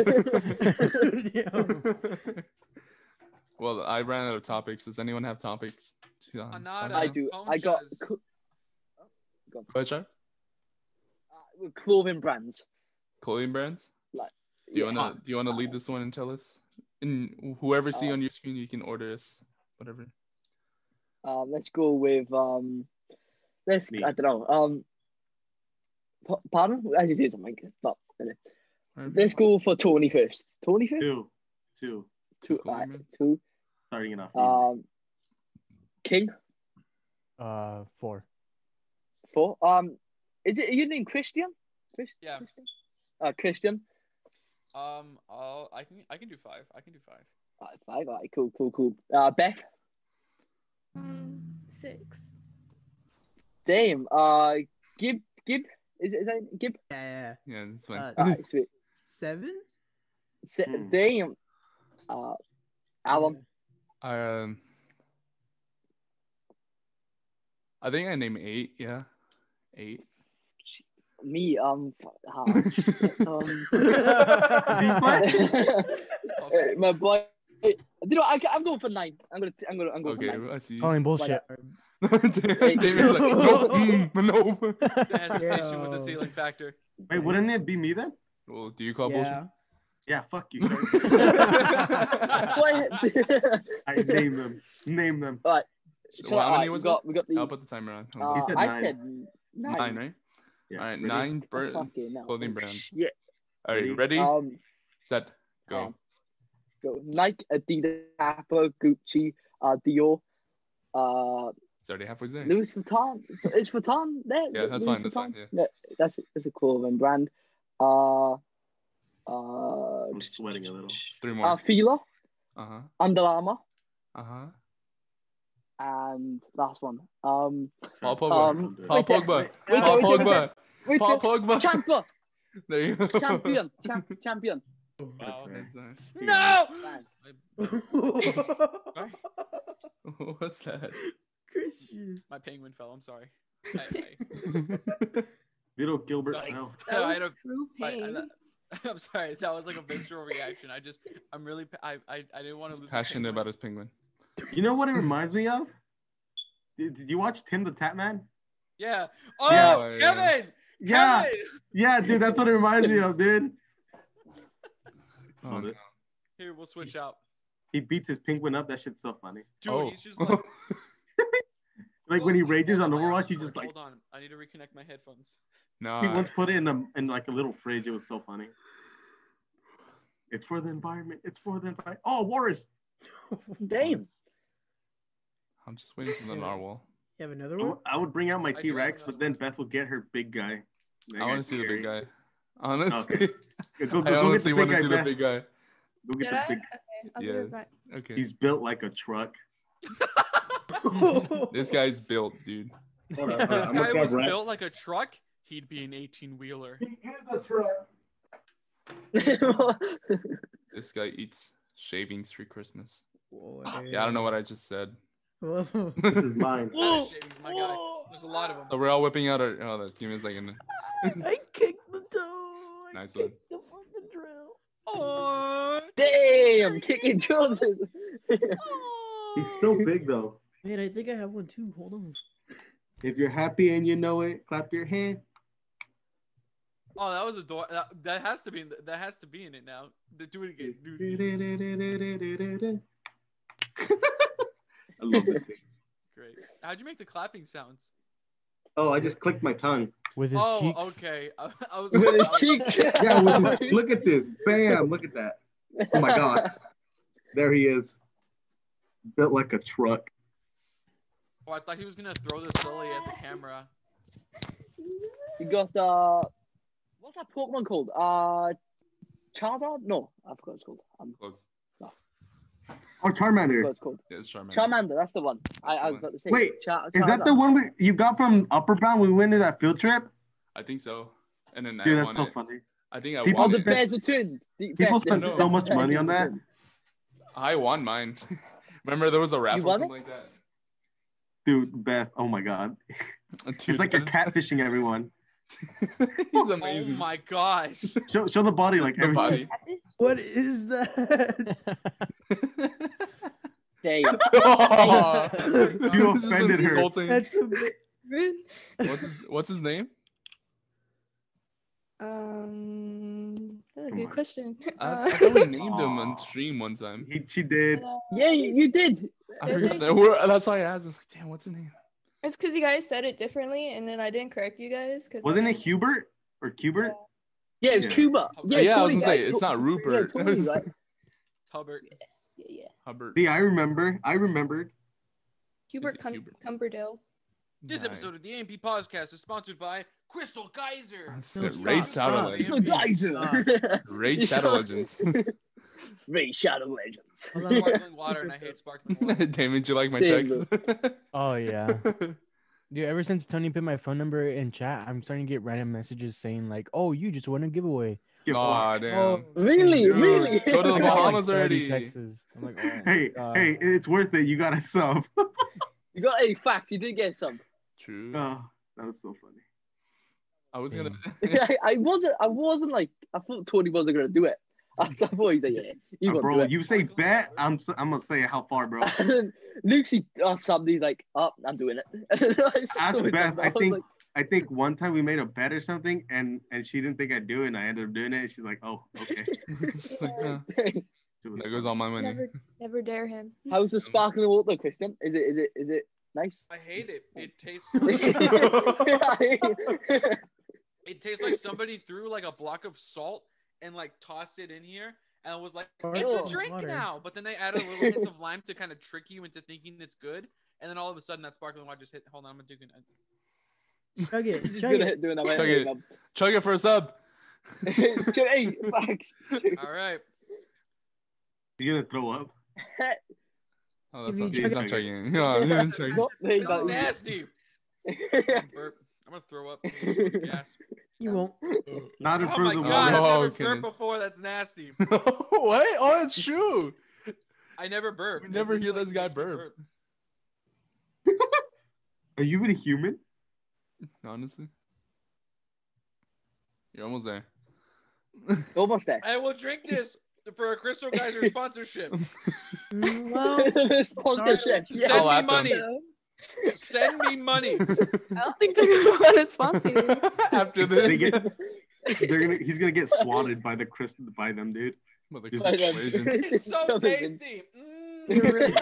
Yeah. Well, I ran out of topics. Does anyone have topics? Yeah, Anada. I do. I got Conchas. cl- Go ahead, Char. uh, clothing brands. Clothing brands. Like, Do you yeah. wanna do you wanna lead this one and tell us? And whoever see Uh, on your screen, you can order us whatever. Um, let's go with um, let's Me. I don't know um, p- pardon? I just did something, but anyway. Let's go for Tony first. Tony first. Two, two, Two. clothing Alright, brands? two. starting it off. easy. Um, King. Uh. Four. Four. Um, is it your name Christian? Chris- Yeah. Christian? Uh, Christian. Um, I'll, I can I can do five. I can do five. Alright, five. Alright, cool, cool, cool. Uh, Beth. Um, six. Dame. Uh, Gib. Gib. Is it? Is that Gib? Yeah, yeah. Yeah, that's fine. Uh, Alright, sweet. Seven? S- Hmm. Dame. Uh, Alan. I um. I think I named eight. Yeah, eight. Me. Um. f- uh, shit, um. Okay. My boy. You know, I, I'm going for nine. I'm gonna. I'm gonna. I'm going Okay, for nine. I see. Calling bullshit. Damien's like, no, mm, no. The hesitation was a Yo. ceiling factor. Wait, wouldn't it be me then? Well, do you call Yeah. Yeah, fuck you. bullshit? What? I name them. Name them. Right. So So, how many alright, was we got, it? we got the. I'll put the timer on. Hold uh, on. He said I nine. said nine. Nine, right? Yeah, All right, ready? nine Oh, br- fucking hell. clothing brands. Yeah. All right, Ready? ready, Um. set, go. um, Go. Nike, Adidas, Kappa, Gucci, uh, Dior, uh, It's already halfway there. Louis Vuitton. Is Vuitton there? Yeah, that's Louis fine, that's fine, Vuitton? yeah. that's that's a clothing brand. Uh, uh, I'm sweating a little. Three more. uh, Fila, Uh huh. Under Armour, Uh huh. and last one. Um, Paul Pogba. Um, Paul wait there, Pogba. wait there, Paul wait there, wait Pogba. there. Wait, Paul there. Pogba. Champion, There you go. champion, champ, champion. Wow. That's nice. No. Man. What's that? Christian. My penguin fell. I'm sorry. I, I, Little Gilbert. Like- No. I That had was a- true I, pain. I, I'm sorry. That was like a visceral reaction. I just, I'm really, pa- I, I, I didn't want to He's lose. my passionate penguin. about his penguin. You know what it reminds me of? Did, did you watch Tim the Tap Man? Yeah. Oh, Yeah. Kevin. Yeah. Kevin! Yeah, dude, that's what it reminds me of, dude. Oh, no. Here, we'll switch out. He beats his penguin up. That shit's so funny. Dude, Oh. he's just like. Like when he Whoa, rages hold on my Overwatch, arms he hurt. just like Hold on. I need to reconnect my headphones. No. he once put it in a in like a little fridge. It was so funny. It's for the environment. It's for the environment. Oh, Warris. Damn. I'm just waiting for the narwhal. You have another I one? would- I would bring out my I do T Rex, have but another then Beth will get her big guy. That I want to guy's see the big scary. guy. Honestly, Go, go, I go get honestly the want big to guy, see the Beth. big guy. Go get Did the I? big. Okay, I'll Yeah. be right back. Okay. He's built like a truck. This guy's built, dude. Hold on, If hold on, this I'm gonna guy grab was Rex. built like a truck, he'd be an eighteen wheeler. He is a truck. This guy eats shavings for Christmas. Boy. Yeah, I don't know what I just said. Whoa. This is mine. Kind of shavings, my guy. There's a lot of them. So we're all whipping out our. Oh, that, give me a second. I kicked the toe. I Nice one. kicked the fucking drill. Oh, Damn, kicking Jordan. He's so big though. Wait, I think I have one too. Hold on. If you're happy and you know it, clap your hand. oh, that was a door. That, that has to be. In the, that has to be in it now. Do it again. Do I love this thing. Great. How'd you make the clapping sounds? Oh, I just clicked my tongue. With his oh, cheeks. okay. I, I was With his I was- cheeks. Yeah, with his- look at this. Bam, look at that. Oh my God. There he is. Built like a truck. Oh, I thought he was gonna throw the silly at the camera. You got uh, what's that Pokemon called? Uh, Charizard? No, I forgot what it's called. Um, Close. Oh, I forgot Charmander. what it's called. Yeah, it's Charmander. Charmander. That's the one. I, That's I the was one. about to say. Wait, Char- Is that the Charizard. one we, you got from Upper Bound when we went to that field trip? I think so. And then Dude, I that's won so it. funny. I think I People Oh, won the it. Bears are twins. The People Bears- spend no, so much Bears money are on that. twins. I won mine. Remember there was a raffle or won something like that? Dude, Beth, oh my God. Dude, It's like you're that's- catfishing everyone. He's Oh amazing. my gosh. Show, show the body like The every body. What is that? Damn. Oh, You just offended her. insulting. That's a bit. Rude. What's his What's his name? Um, that's a Come good on. question. I, Uh, I thought we named him on Aw. stream one time. He, she did. uh, Yeah, you, you did. I Is forgot it? that. We're- That's why I asked. I was like, damn, what's his name? it's because you guys said it differently, and then I didn't correct you guys. Cause Wasn't I, it Hubert or Cubert? Yeah, it was Yeah. Cuba. Yeah, Yeah, I was totally, gonna say, right. it's not Rupert. Yeah, totally, right. Hubbard. yeah, yeah. Hubbard. See, I remember. I remembered. Hubert it Cum- Hubert? Cumberdale. This Nice. episode of the A M P Podcast is sponsored by Crystal Geyser. That's No, it. stop, Raid stop. Shadow It's Legends. the geyser. Raid Shadow Legends. Raid Shadow Legends. Hold on. Sparkling water, and I hate sparkling water. Damon, did you like my Same, text? Oh yeah. Dude, ever since Tony put my phone number in chat, I'm starting to get random messages saying like, "Oh, you just won a giveaway." Give Aw, up. damn. Oh, Really? Dude, Really? Go to I the got, like, Bahamas thirty already. texts. I'm like, oh, Hey, God. hey, it's worth it. You got a sub. You got a facts. You did get some. True. Oh, that was so funny. I was gonna. I, I wasn't. I wasn't like. I thought Tony wasn't gonna do it. I thought he's like, yeah, he Uh, won't bro, do it. you say bet, I'm s- I'm gonna say how far, bro. And then Lucy or somebody's like, oh, I'm doing it. And then I just Ask told him, Beth. I was think like, I think one time we made a bet or something, and and she didn't think I'd do it, and I ended up doing it. And she's like, oh, okay. Just like, uh, "Dang." It was there goes all my money. Never, never dare him. How's the sparkling water, Christian? Is it? Is it? Is it nice? I hate it. It tastes. Yeah. It tastes like somebody threw like a block of salt and like tossed it in here and was like, Or "It's Oh, a drink water. now." But then they added a little hint of lime to kind of trick you into thinking it's good. And then all of a sudden, that sparkling water just hit. Hold on, I'm gonna do it. Chug it. He's Chug good it. at doing that. Chug it. Chug it for a sub. Hey, facts. All right. You gonna throw up? Oh, that's If you not, chug he's it- not chugging. Yeah, he's not chugging. No, there you This go. is nasty. I'm gonna burp. I'm gonna throw up. Gas. You won't. Not in Oh front my of the god, water. Oh, I've never okay. burped before. That's nasty. What? Oh, it's true. I never burp. We never It just, hear like, this guy makes me burp. Are you even human? Honestly, you're almost there. Almost there. I will drink this for a Crystal Geyser sponsorship. Mm, Well, Sponsorship. Send Yeah. I'll me at them. money. No, Send me money. I don't think they're gonna want to sponsor you. After They this, get- They're gonna. He's gonna get swatted by the Chris by them, dude. Motherfucking agents. It's so Coming in. tasty. Mm.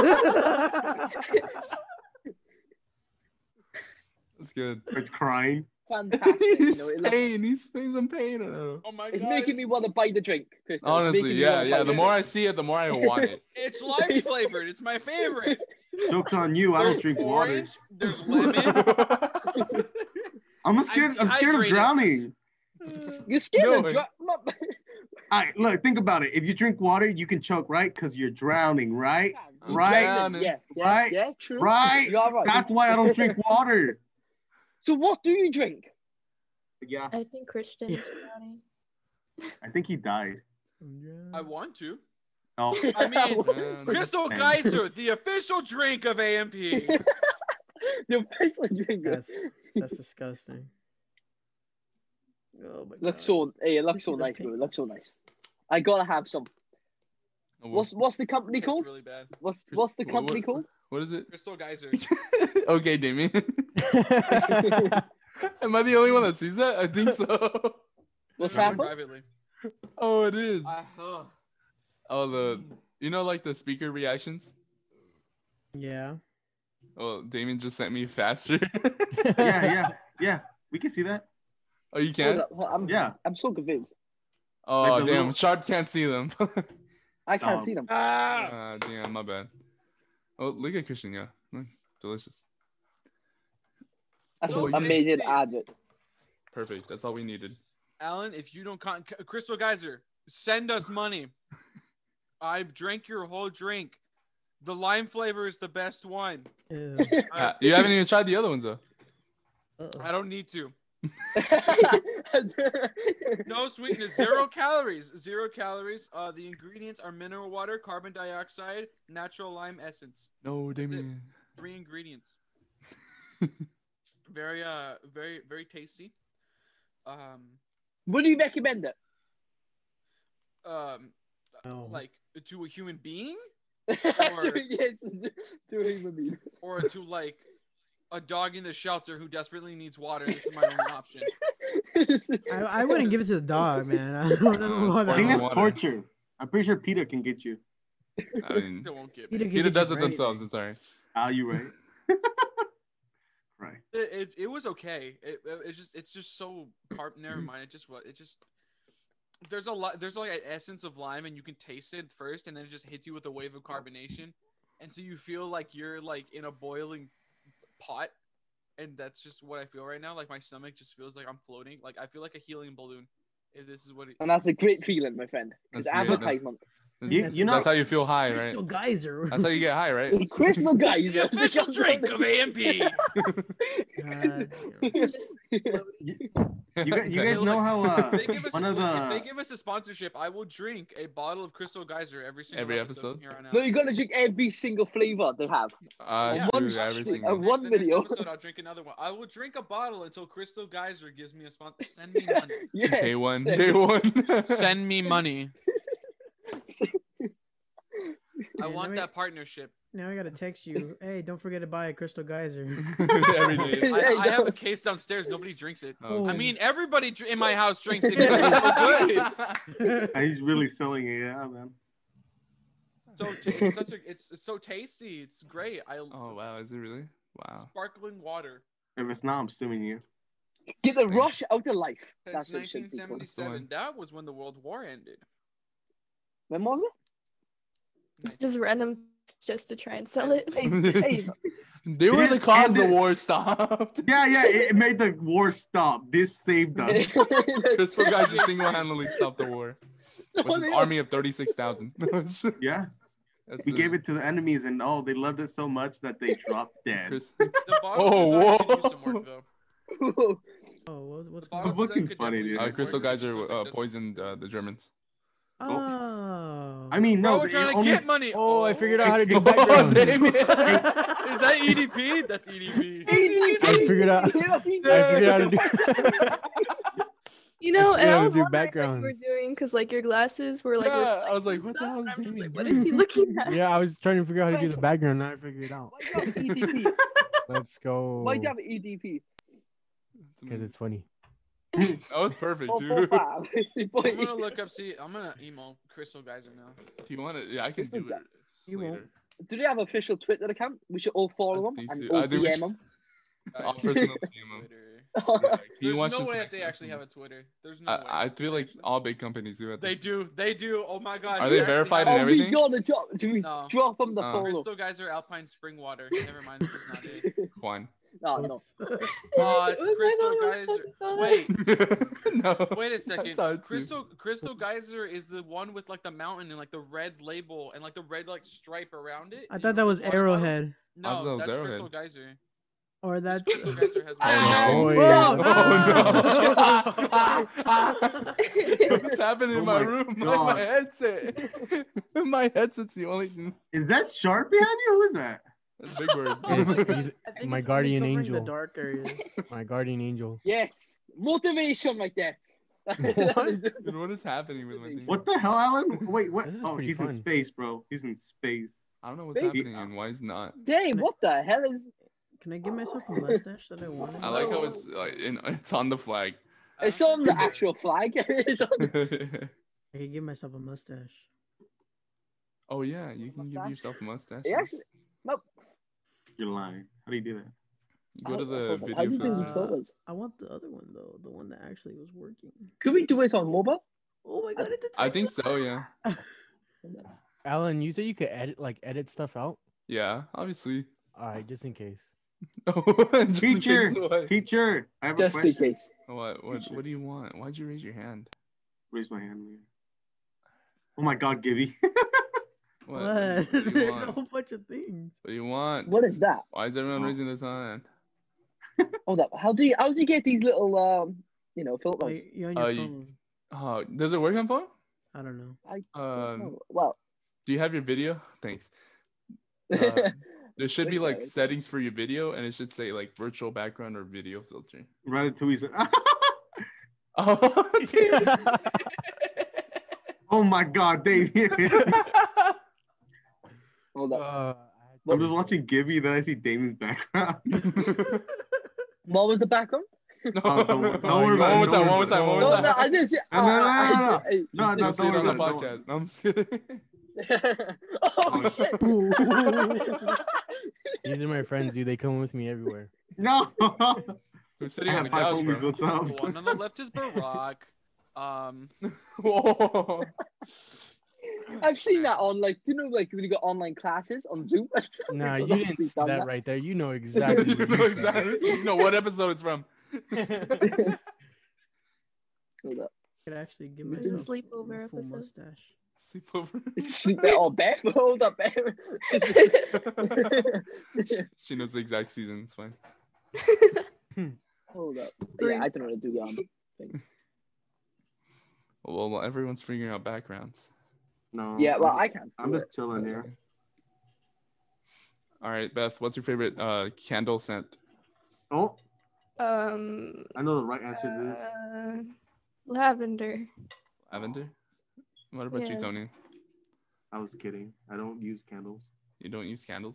That's good. It's crying. Fantastic. You He's know, it looks- pain. He's feeling some pain. I don't know. Oh my it's god. making me want to buy the drink, Chris. Honestly, yeah, yeah. The more I see it, the more I want it. It's lime flavored. It's my favorite. Joke's on you. I don't There's drink water. orange, there's lemon. I'm scared. I'm, scared of dehydrated. drowning. You're scared No of way. dry. All right, look, think about it. If you drink water, you can choke, right? Because you're drowning, right? I'm Right? drowning. Yeah, yeah, Right? yeah, true. Right? You are right. That's why I don't drink water. So what do you drink? Yeah, I think Christian's drowning. I think he died. I want to. Oh, I mean, Man. Crystal Man. Geyser, the official drink of A M P. You're basically drinking. That's that's disgusting. Oh my Looks god. so. Hey, it looks This so is the nice, pink- bro. It looks so nice. I gotta have some. Oh, What's what's the company It's called? really bad. What's what's the What- company what- called? What is it? Crystal Geyser. Okay, Damien. Am I the only one that sees that? I think so. What's Drink happened? privately. Oh, it is. Uh, ugh. Oh, the you know like the speaker reactions. Yeah. Oh, Damien just sent me faster. yeah, yeah, yeah. We can see that. Oh, you Hold can? up, hold- I'm, Yeah. I'm so confused. Oh, Like the damn. little- Shard can't see them. I can't Um, see them. Ah! Ah, damn, my bad. Oh, look at Christian, yeah. Mm, delicious. That's so an amazing tasty. advert. Perfect. That's all we needed. Alan, if you don't con- Crystal Geyser, send us money. I drank your whole drink. The lime flavor is the best one. Ew. Ah, you haven't even tried the other ones though. Uh-oh. I don't need to. No sweetness, zero calories, zero calories. Uh, the ingredients are mineral water, carbon dioxide, natural lime essence. No, it. Damien. Three ingredients. Very, uh, very, very tasty. Um, Would you recommend it? um, Oh. like to a human being, To- yes, to a human being. or to like a dog in the shelter who desperately needs water. This is my only option. I, I wouldn't give it to the dog, man. I don't, I don't know Uh, about I think that. that's water. torture. I'm pretty sure PETA can get you. I mean, They won't get Peter me. can Peter get you does it right. themselves. It's alright. Are you right? Right. It, it it was okay. It it it's just it's just so carb. Never mind. It just what it just. There's a lot. There's like an essence of lime, and you can taste it first, and then it just hits you with a wave of carbonation, and so you feel like you're like in a boiling pot, and that's just what I feel right now. Like my stomach just feels like I'm floating. Like I feel like a helium balloon. If this is what it. And that's a great feeling, my friend. It's That's weird. advertisement. That's, You- that's- you know- that's how you feel high, right? Crystal Geyser. That's how you get high, right? Crystal guys. The official drink of A M P. God, Just floating. You guys, you Okay. guys know how uh, If they give us one a, of look, if the they give us a sponsorship, I will drink a bottle of Crystal Geyser every single Every episode, episode? from here on out. No, you gotta drink every single flavor they have. Uh, Yeah. true, One every shot, single uh, one. one The next video. episode, I'll drink another one. I will drink a bottle until Crystal Geyser gives me a sponsor. Send me money. Yeah. Day one. same. Day one. Send me money. I Man, want let me- that partnership. Now I gotta text you. Hey, don't forget to buy a Crystal Geyser. Every day. I, Hey, I have a don't- case downstairs. Nobody drinks it. Oh, I Oh. mean, everybody dr- in my house drinks it. It's so good. he's really selling it, yeah, man. So ta- it's such a it's, it's so tasty. It's great. I Oh wow, is it really? Wow. sparkling water. If it's not, I'm suing you. Get the rush out of life. Since That's what it should nineteen be called. seventy-seven. That was when the World War ended. When was it? It's just random, just to try and sell it. Hey, hey, They were It the cause the ended- war stopped. Yeah, yeah, it, it made the war stop. This saved us. Crystal guys just single-handedly stopped the war with his army of thirty-six thousand. Yeah, That's he the- gave it to the enemies, and oh, they loved it so much that they dropped dead. Chris- The bottle Oh, design could whoa. use some work though. Oh, what, what's The going bottle on? looking design could funny, definitely dude. use Uh, some Crystal work. Geyser Just uh, like this. poisoned uh, the Germans. Oh. I mean, Bro, no, we're they trying to only, get money. Oh, I figured out how to do Oh, background. Damien. Is that E D P? That's E D P. I figured out. I figured out how to do. You know, and Yeah, I we was do wondering what you were backgrounds. doing because like your glasses were like. Yeah, I reflecting was like, what the stuff, hell is and I'm just Damien like, what doing? is he looking at? Yeah, I was trying to figure out how to do the background. Now I figured it out. Why do you have E D P? Let's go. Why do you have E D P? Because it's funny. Oh, it's perfect, Four, four, dude. five. It's the I'm point. gonna look up. See, I'm gonna emo Crystal Geyser now. If you want it, yeah, I can Crystal do it You won't. later. Do they have an official Twitter account? We should all follow I them think and so. all I think we D M should- them. I'll personally D M Twitter. Yeah, can you There's watch no this way that next they actually have episode? a Twitter. There's no way. I, I feel like all big companies do it. They do. They do. Oh my gosh. Are they actually verified have- and Oh, we everything? gotta drop. Do we No. drop them the Uh, follow? Crystal Geyser Alpine Spring Water. Never mind. That's not it. Juan. No, no. Oh, it's Was I Crystal the one Geyser. that thought it? Wait. no. Wait a I second. saw it too. Crystal Crystal Geyser is the one with like the mountain and like the red label and like the red like stripe around it. I You thought know, that was those water bottles? Arrowhead, I thought that No, was that's Arrowhead. Crystal Geyser. or This that's. Crystal Geyser has Oh Ah, no! Oh, Oh, no! What's happening Oh in my, my room? My, God. my headset. My headset's the only thing. Is that Sharp behind you? Who is that? That's Big Bird. It's- he's I think my it's only guardian covering angel. The dark areas. My guardian angel. Yes, motivation right there. What? Dude, what is happening with my thing? What the hell, Alan? Wait, what? This is Oh, pretty he's in fun. space, bro. He's in space. I don't know what's Face- happening and why it's not. Dang, what the hell is? Can I give myself a mustache that I wanted? I like how it's like in, it's on the flag. I It's don't on think the actual flag. It's on- I could give myself a mustache. Oh yeah, you can give Mustache? yourself a mustache. Yeah, actually- Nope. You're lying. How do you do that? Go to the Hold on, video How do you do filters. these photos? I want the other one though, the one that actually was working. Could we do this on mobile? Oh my god! It's a I think so, yeah. Alan, you said you could edit like edit stuff out. Yeah, obviously. All right, just in case. Just in Teacher, case what? teacher, I have Just a in question. case. What what what do you want? Why'd you raise your hand? Raise my hand, man. Oh my God, Gibby. What? What? What do you There's a want? whole bunch of things. What do you want? What is that? Why is everyone Oh. raising their hand? Hold up. How do you how do you get these little um you know Oh, filters? you- you're on your Uh, you- phone. Oh, does it work on phone? I don't know. I don't Um, know. Well, do you have your video? Thanks. Uh, there should be like Okay. settings for your video, and it should say like virtual background or video filter. Ratatouille's. Oh, dude. Oh my God, Dave. hold up. Uh, I'm just watching Gibby, then I see Damon's background. What was the background? No, Oh, don't- don't no, worry about one more it, time, don't one more worry time, one No, more no, time. I didn't see. No, no, no, no, no, no. I- No, no, You'll don't see it worry on the about it. podcast. No, I'm just kidding. oh shit! these are my friends, dude. They come with me everywhere. No. Who's sitting I on the have five couch, homies, bro? what's up? The one on the left is Barack. Um, Whoa. I've seen that on like you know like when you got online classes on Zoom. Nah, I've you didn't obviously see done that right there. You know exactly. You what know you said. exactly. You know what episode it's from. Hold up. I could actually give There's a myself sleepover a full episode. mustache. Sleepover. Sleep Oh, Beth. Hold up, Beth. She knows the exact season. It's fine. Hold up. Three. Yeah, I don't know how to do um things. Well, well, everyone's figuring out backgrounds. No. Yeah, well, I'm I just, can. I'm just chilling That's here. okay. All right, Beth. What's your favorite uh, candle scent? Oh, Um, I know the right answer to this. uh, lavender. Lavender. What about you, Yeah. Tony? I was kidding. I don't use candles. You don't use candles?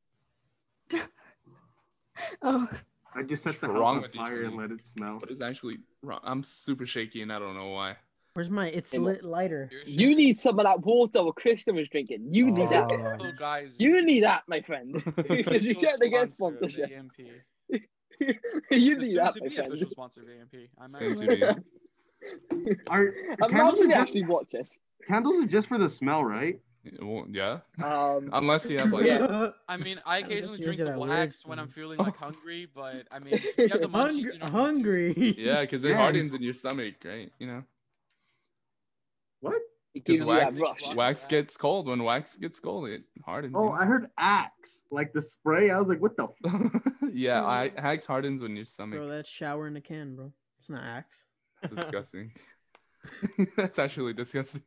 Oh, I just set the What's house wrong on with you, fire and Tony? let it smell. What is actually wrong? I'm super shaky and I don't know why. Where's my? It's Hey, lit lighter. You're You need some of that water what Kristen was drinking. You need that. Oh. So guys, You need that, my friend. Because you official trying to get sponsor of sponsorship. A M P. You The need soon that, to my be friend. official sponsor of A M P. I'm Soon actually- to be. Are I'm candles, not going are to just, actually watch this. candles are just for the smell, right? It won't- Yeah. Um, Unless you have like. Yeah. I mean, I Unless occasionally you're drink into the that weird wax when I'm stuff. feeling like hungry, but I mean, you have the munchies, Hungry, you don't need to. hungry. Yeah, because it Yeah. hardens in your stomach, right? You know. What? it Because gives you that wax, rush. wax gets cold. When wax gets cold, it hardens. Oh, you I heard Axe, like the spray. I was like, what the? F-? know? Yeah, I, Axe hardens when your stomach. Bro, that's shower in a can, bro. It's not Axe. It's disgusting. That's actually disgusting.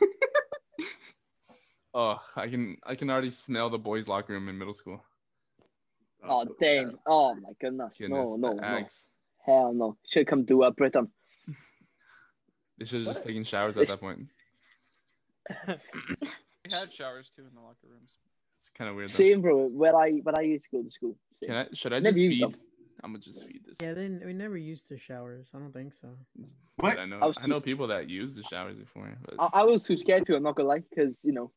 Oh, I can I can already smell the boys' locker room in middle school. Oh, dang. Oh, my goodness. Goodness, no, the no, no. Axe. Hell no. Should come to uh, Britain. They should have just taken showers at that point. We had showers too in the locker rooms. It's kind of weird. Though. Same, bro. Where I when I used to go to school. Same. Can I? Should I Never just used feed? them. I'm gonna just feed this. Yeah, they we never used the showers. I don't think so. What? But I know I was I know too- people that use the showers before, but I, I was too scared to. I'm not gonna lie, because you know.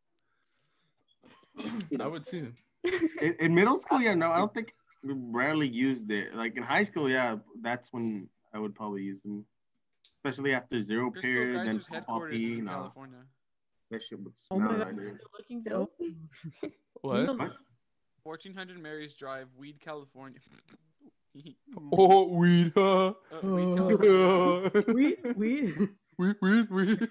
You I know. would too. In, in middle school, yeah, no, I don't think we rarely used it. Like in high school, yeah, that's when I would probably use them, especially after zero Crystal period and Geyser's headquarters is coffee. in No, California. that shit would Oh smell my right god, there. you're looking Nope. so. What? No. What? fourteen hundred Marys Drive, Weed, California. Oh, weed, huh? Uh, weed Oh. California. Weed, weed. weed, weed, weed.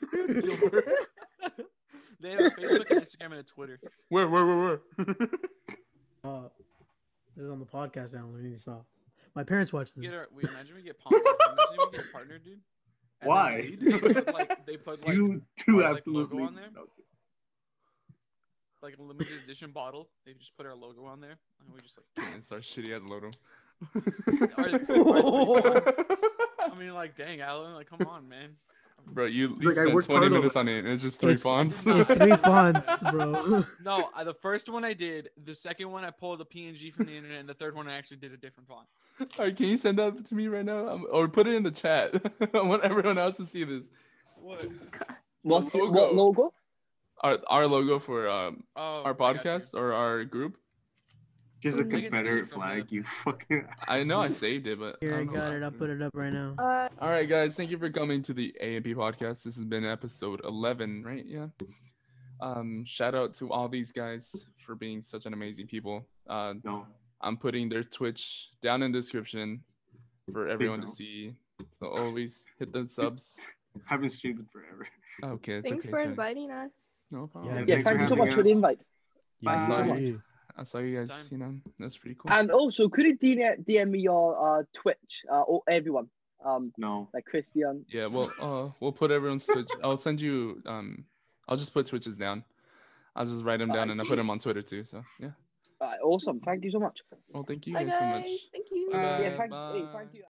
They have a Facebook and Instagram and a Twitter. Where, where, where, where? Uh, this is on the podcast now. We need to stop. My parents watch this. Get our, we imagine we get pon- imagine we get partnered, dude. And then Why? weed, They put like they put like You two our, like, absolutely. logo on there, No. like a limited edition bottle. They just put our logo on there, and we just like. It's our shitty ass logo. Our, our three fonts. I mean, like, dang, Alan, like, come on, man. Bro, you, you like, I spent worked twenty hard on minutes it. on it, and it's just three It's- fonts. It's three fonts, bro. No, I, the first one I did. The second one I pulled a P N G from the internet, and the third one I actually did a different font. All right, can you send that to me right now, um, or put it in the chat? I want everyone else to see this. What? What's the, logo. what logo? Our our logo for um Oh, our I got you. podcast or our group. Just a Mm. I can see it Confederate from flag, the- you fucking. I know I saved it, but Here, I don't know got why. it. I'll put it up right now. Uh, All right, guys, thank you for coming to the A and P podcast. This has been episode eleven, right? Yeah. Um, shout out to all these guys for being such an amazing people. Uh, No. I'm putting their Twitch down in the description for everyone to don't. see. So always hit the subs. Haven't streamed it forever. Okay, it's thanks okay. for Tony. inviting us. No problem. Yeah, Yeah, thanks thank for you so having much for the us. invite. I saw Bye. you. I saw you guys. Time. You know, that's pretty cool. And also, could you D M, D M me your uh, Twitch uh, or everyone? Um, No. like Christian. Yeah, well, uh, we'll put everyone's Twitch. I'll send you. Um, I'll just put Twitches down. I'll just write them down and I put them on Twitter too. So yeah. All right, awesome. Thank you so much. Well, thank you Bye, guys so much. guys. Thank you. Bye. yeah, thank, hey, bye. thank you.